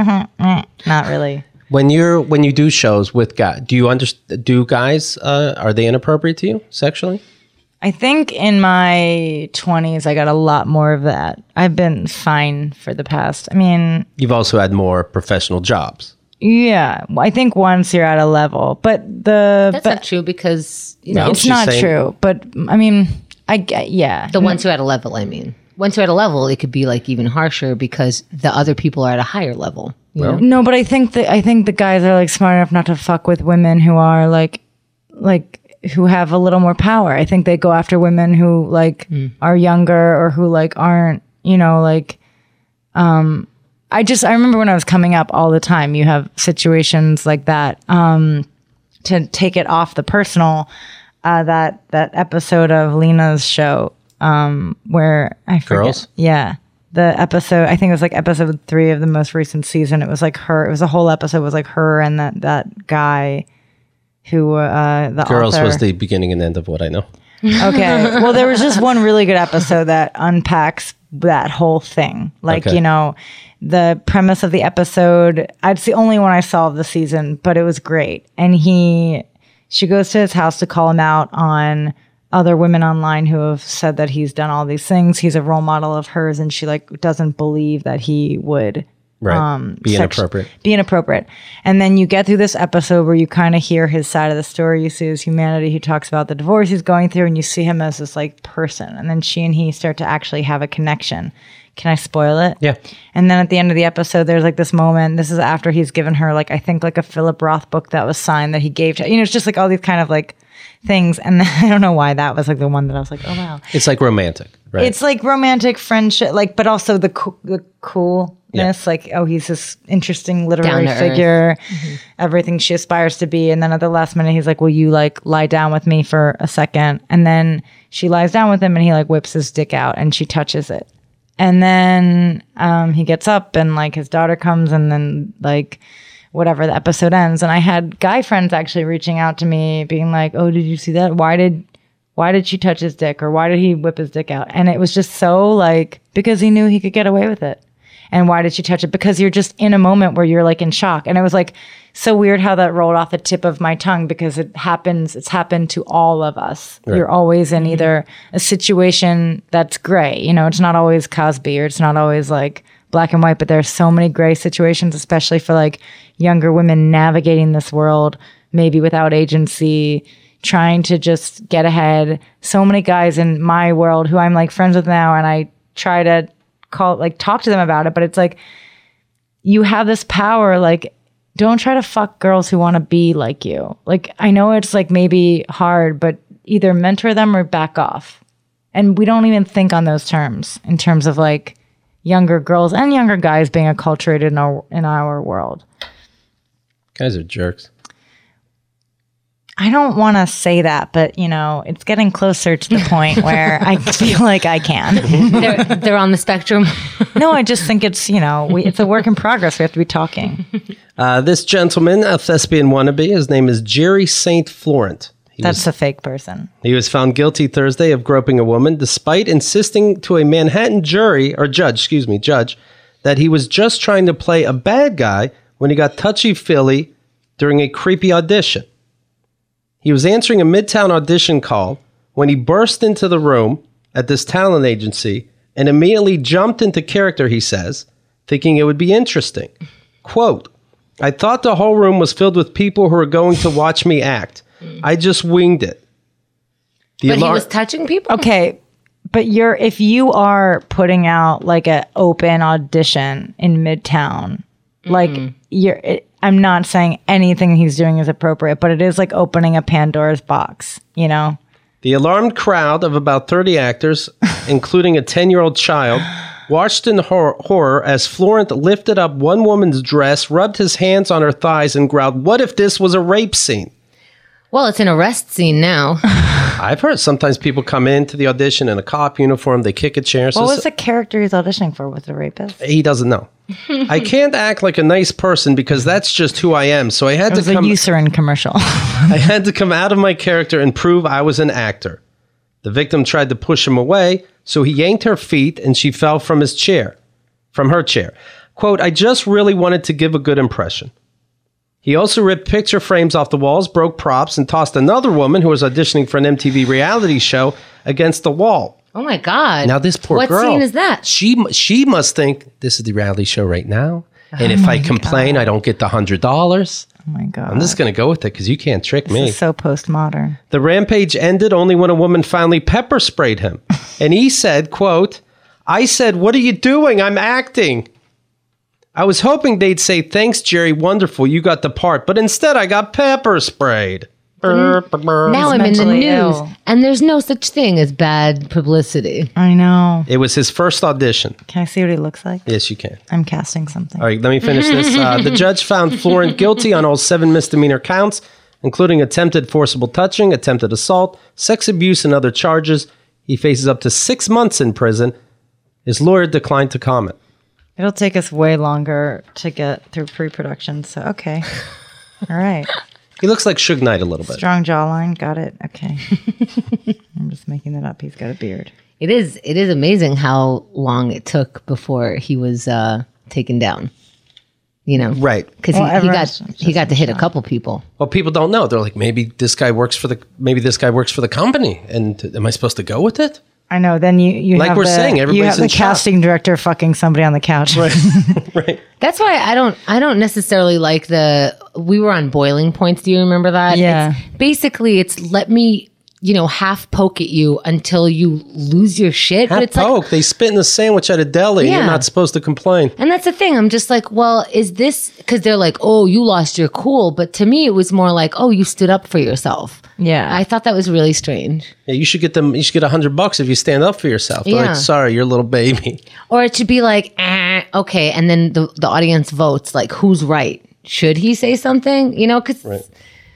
Not really. When you do shows with guys, do guys, are they inappropriate to you sexually? I think in my 20s, I got a lot more of that. I've been fine for the past. I mean, You've also had more professional jobs. yeah, I think once you're at a level, but That's not true because, No. it's she's not saying- true. But I mean, I get, yeah. the once you're at a level, I mean. Once you're at a level, it could be like even harsher because the other people are at a higher level. You know? No, but I think the guys are like smart enough not to fuck with women who are like who have a little more power. I think they go after women who like are younger or who like aren't, I remember when I was coming up all the time, you have situations like that. To take it off the personal, that episode of Lena's show, where I forget. Girls? Yeah. The episode, I think it was like episode 3 of the most recent season. It was like her, it was a whole episode, it was like her and that guy who, the Girls author. was the beginning and end of what I know. Okay. Well, there was just one really good episode that unpacks that whole thing. Like, Okay. the premise of the episode, it's the only one I saw of the season, but it was great. And she goes to his house to call him out on other women online who have said that he's done all these things. He's a role model of hers, and she like doesn't believe that he would Right. Be inappropriate. be inappropriate. And then you get through this episode where you kind of hear his side of the story. You see his humanity. He talks about the divorce he's going through, and you see him as this like person. And then she and he start to actually have a connection. Can I spoil it? Yeah. And then at the end of the episode, there's like this moment. This is after he's given her like, I think like a Philip Roth book that was signed that he gave to, it's just like all these kind of like things. And then, I don't know why that was like the one that I was like, oh wow. It's like romantic, right? It's like romantic friendship, like, but also the coolness, Yeah. like, oh, he's this interesting Down literary to earth. figure, everything she aspires to be. And then at the last minute, he's like, will you like lie down with me for a second? And then she lies down with him and he like whips his dick out and she touches it. And then he gets up and like his daughter comes and then like whatever, the episode ends. And I had guy friends actually reaching out to me being like, oh, did you see that? Why did she touch his dick, or why did he whip his dick out? And it was just so like, because he knew he could get away with it. And why did she touch it? Because you're just in a moment where you're like in shock. And it was like so weird how that rolled off the tip of my tongue, because it's happened to all of us. Right. You're always in either a situation that's gray, it's not always Cosby, or it's not always like black and white, but there's so many gray situations, especially for like younger women navigating this world, maybe without agency, trying to just get ahead. So many guys in my world who I'm like friends with now, and I try to talk to them about it, but it's like, you have this power, like, don't try to fuck girls who want to be like you. Like, I know it's like maybe hard, but either mentor them or back off. And we don't even think on those terms, in terms of like younger girls and younger guys being acculturated in our world. Guys are jerks. I don't want to say that, but it's getting closer to the point where I feel like I can. They're on the spectrum. No, I just think it's it's a work in progress. We have to be talking. This gentleman, a thespian wannabe, his name is Jerry St. Florent. That's a fake person. He was found guilty Thursday of groping a woman, despite insisting to a Manhattan judge, that he was just trying to play a bad guy when he got touchy-feely during a creepy audition. He was answering a Midtown audition call when he burst into the room at this talent agency and immediately jumped into character, he says, thinking it would be interesting. Quote, I thought the whole room was filled with people who were going to watch me act. I just winged it. But he was touching people? Okay, but if you are putting out like an open audition in Midtown, like I'm not saying anything he's doing is appropriate, but it is like opening a Pandora's box, The alarmed crowd of about 30 actors, including a 10-year-old child, watched in horror as Florent lifted up one woman's dress, rubbed his hands on her thighs, and growled, "What if this was a rape scene?" Well, it's an arrest scene now. I've heard sometimes people come into the audition in a cop uniform, they kick a chair. What was the character he's auditioning for? Was it a rapist? He doesn't know. I can't act like a nice person because that's just who I am. So I had to come. It was a Eucerin commercial. I had to come out of my character and prove I was an actor. The victim tried to push him away, so he yanked her feet and she fell from her chair. Quote, I just really wanted to give a good impression. He also ripped picture frames off the walls, broke props, and tossed another woman who was auditioning for an MTV reality show against the wall. Oh my God. Now this poor girl. What scene is that? She must think this is the reality show right now. And if I complain, I don't get the $100. Oh my God. I'm just going to go with it because you can't trick me. This is so postmodern. The rampage ended only when a woman finally pepper sprayed him. And he said, quote, I said, what are you doing? I'm acting. I was hoping they'd say, thanks, Jerry, wonderful, you got the part. But instead, I got pepper sprayed. Now I'm in the mentally news, ill. and there's no such thing as bad publicity. I know. It was his first audition. Can I see what he looks like? Yes, you can. I'm casting something. All right, let me finish this. The judge found Florent guilty on all 7 misdemeanor counts, including attempted forcible touching, attempted assault, sex abuse, and other charges. He faces up to 6 months in prison. His lawyer declined to comment. It'll take us way longer to get through pre-production, so okay. All right. He looks like Suge Knight a little bit. Strong jawline. Got it. Okay. I'm just making that up. He's got a beard. It is amazing how long it took before he was taken down. Right. Because he got to hit a couple people. Well, people don't know. They're like, maybe this guy works for the company, and am I supposed to go with it? I know. Then you like have we're saying, everybody's you have the in shock. casting director fucking somebody on the couch. Right. Right. That's why I don't necessarily like we were on Boiling Points. Do you remember that? Yeah. It's let me, half poke at you until you lose your shit. Half but it's poke. They spit in a sandwich at a deli. Yeah. You're not supposed to complain. And that's the thing. I'm just like, well, is this because they're like, oh, you lost your cool. But to me, it was more like, oh, you stood up for yourself. Yeah. I thought that was really strange. Yeah, you should get $100 if you stand up for yourself. They're Yeah. like, sorry, you're a little baby. Or it should be like, okay. And then the audience votes like, who's right? Should he say something? Because Right.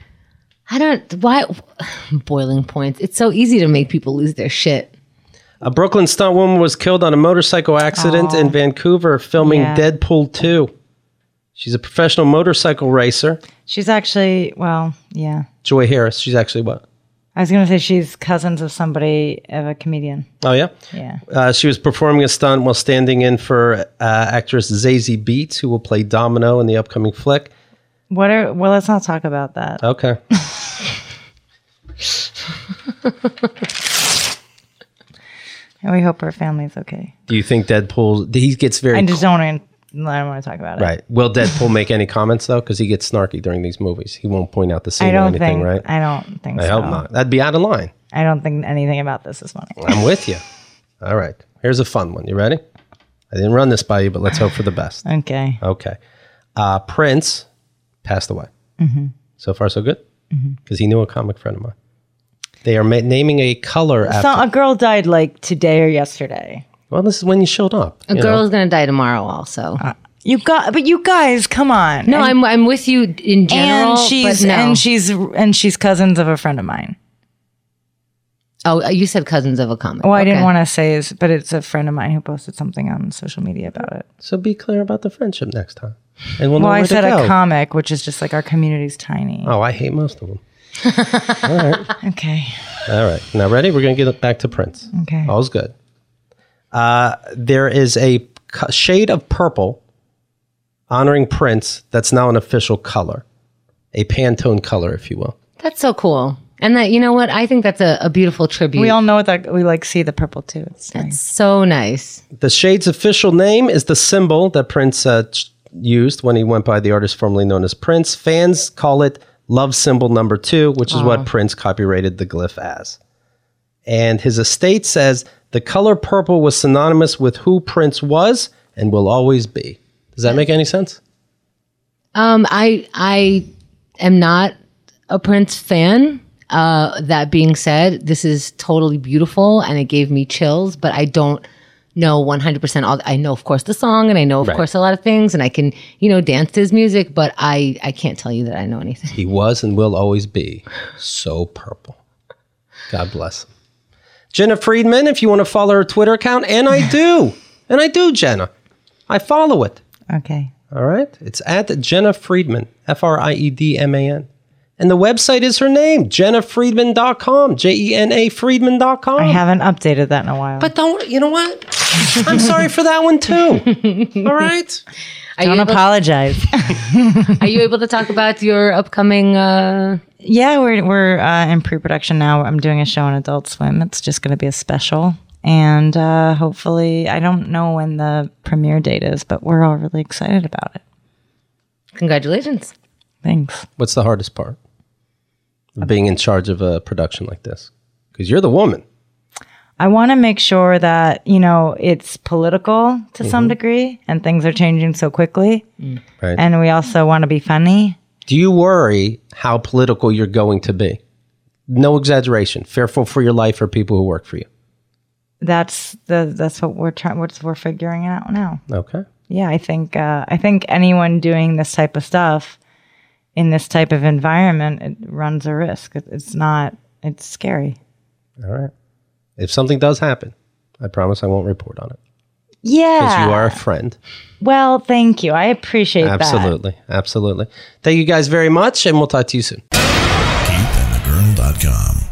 why Boiling Points? It's so easy to make people lose their shit. A Brooklyn stunt woman was killed on a motorcycle accident in Vancouver filming Yeah. Deadpool 2. She's a professional motorcycle racer. She's actually, yeah. Joy Harris. She's actually what? I was going to say she's cousins of a comedian. Oh, yeah? Yeah. She was performing a stunt while standing in for actress Zazie Beetz, who will play Domino in the upcoming flick. Well, let's not talk about that. Okay. And we hope her family's okay. Do you think Deadpool, he gets very... I don't want to talk about it. Right. Will Deadpool make any comments, though? Because he gets snarky during these movies. He won't point out the scene or anything, right? I don't think so. I hope not. That'd be out of line. I don't think anything about this is funny. I'm with you. All right. Here's a fun one. You ready? I didn't run this by you, but let's hope for the best. Okay. Okay. Prince passed away. Mm-hmm. So far, so good? Because he knew a comic friend of mine. They are naming a color after... So a girl died like today or yesterday. Well, this is when you showed up. A girl's going to die tomorrow also. But you guys, come on. No, I'm with you in general. And she's cousins of a friend of mine. Oh, you said cousins of a comic. Well, I didn't want to say, but it's a friend of mine who posted something on social media about it. So be clear about the friendship next time. And we'll know Well, I where said to go. a comic, which is just like our community's tiny. Oh, I hate most of them. All right. Okay. All right. Now, ready? We're going to get back to Prince. Okay. All's good. There is a shade of purple honoring Prince that's now an official color, a Pantone color, if you will. That's so cool. And that, you know what? I think that's a beautiful tribute. We all know that we like see the purple too. It's nice. So nice. The shade's official name is the symbol that Prince used when he went by the artist formerly known as Prince. Fans call it Love Symbol Number 2, which is what Prince copyrighted the glyph as. And his estate says the color purple was synonymous with who Prince was and will always be. Does that make any sense? I am not a Prince fan. That being said, this is totally beautiful and it gave me chills, but I don't know 100%. I know, of course, the song and I know, of course, a lot of things and I can, dance to his music, but I can't tell you that I know anything. He was and will always be so purple. God bless him. Jenna Friedman, if you want to follow her Twitter account, and I do. And I do, Jenna. I follow it. Okay. All right. It's at Jenna Friedman, Friedman. And the website is her name, jennafriedman.com, Jena Friedman.com. I haven't updated that in a while. But you know what? I'm sorry for that one too. All right. Don't apologize. Are you able to talk about your upcoming... Yeah, we're in pre-production now. I'm doing a show on Adult Swim. It's just going to be a special. And hopefully, I don't know when the premiere date is, but we're all really excited about it. Congratulations. Thanks. What's the hardest part of being in charge of a production like this? Because you're the woman. I want to make sure that, it's political to some degree and things are changing so quickly. Right. And we also want to be funny. Do you worry how political you're going to be? No exaggeration. Fearful for your life or people who work for you. That's what we're figuring out now. Okay. Yeah, I think anyone doing this type of stuff in this type of environment, it runs a risk. It's scary. All right. If something does happen, I promise I won't report on it. Yeah. Because you are a friend. Well, thank you. I appreciate that. Absolutely. Thank you guys very much, and we'll talk to you soon. KeithAndTheGirl.com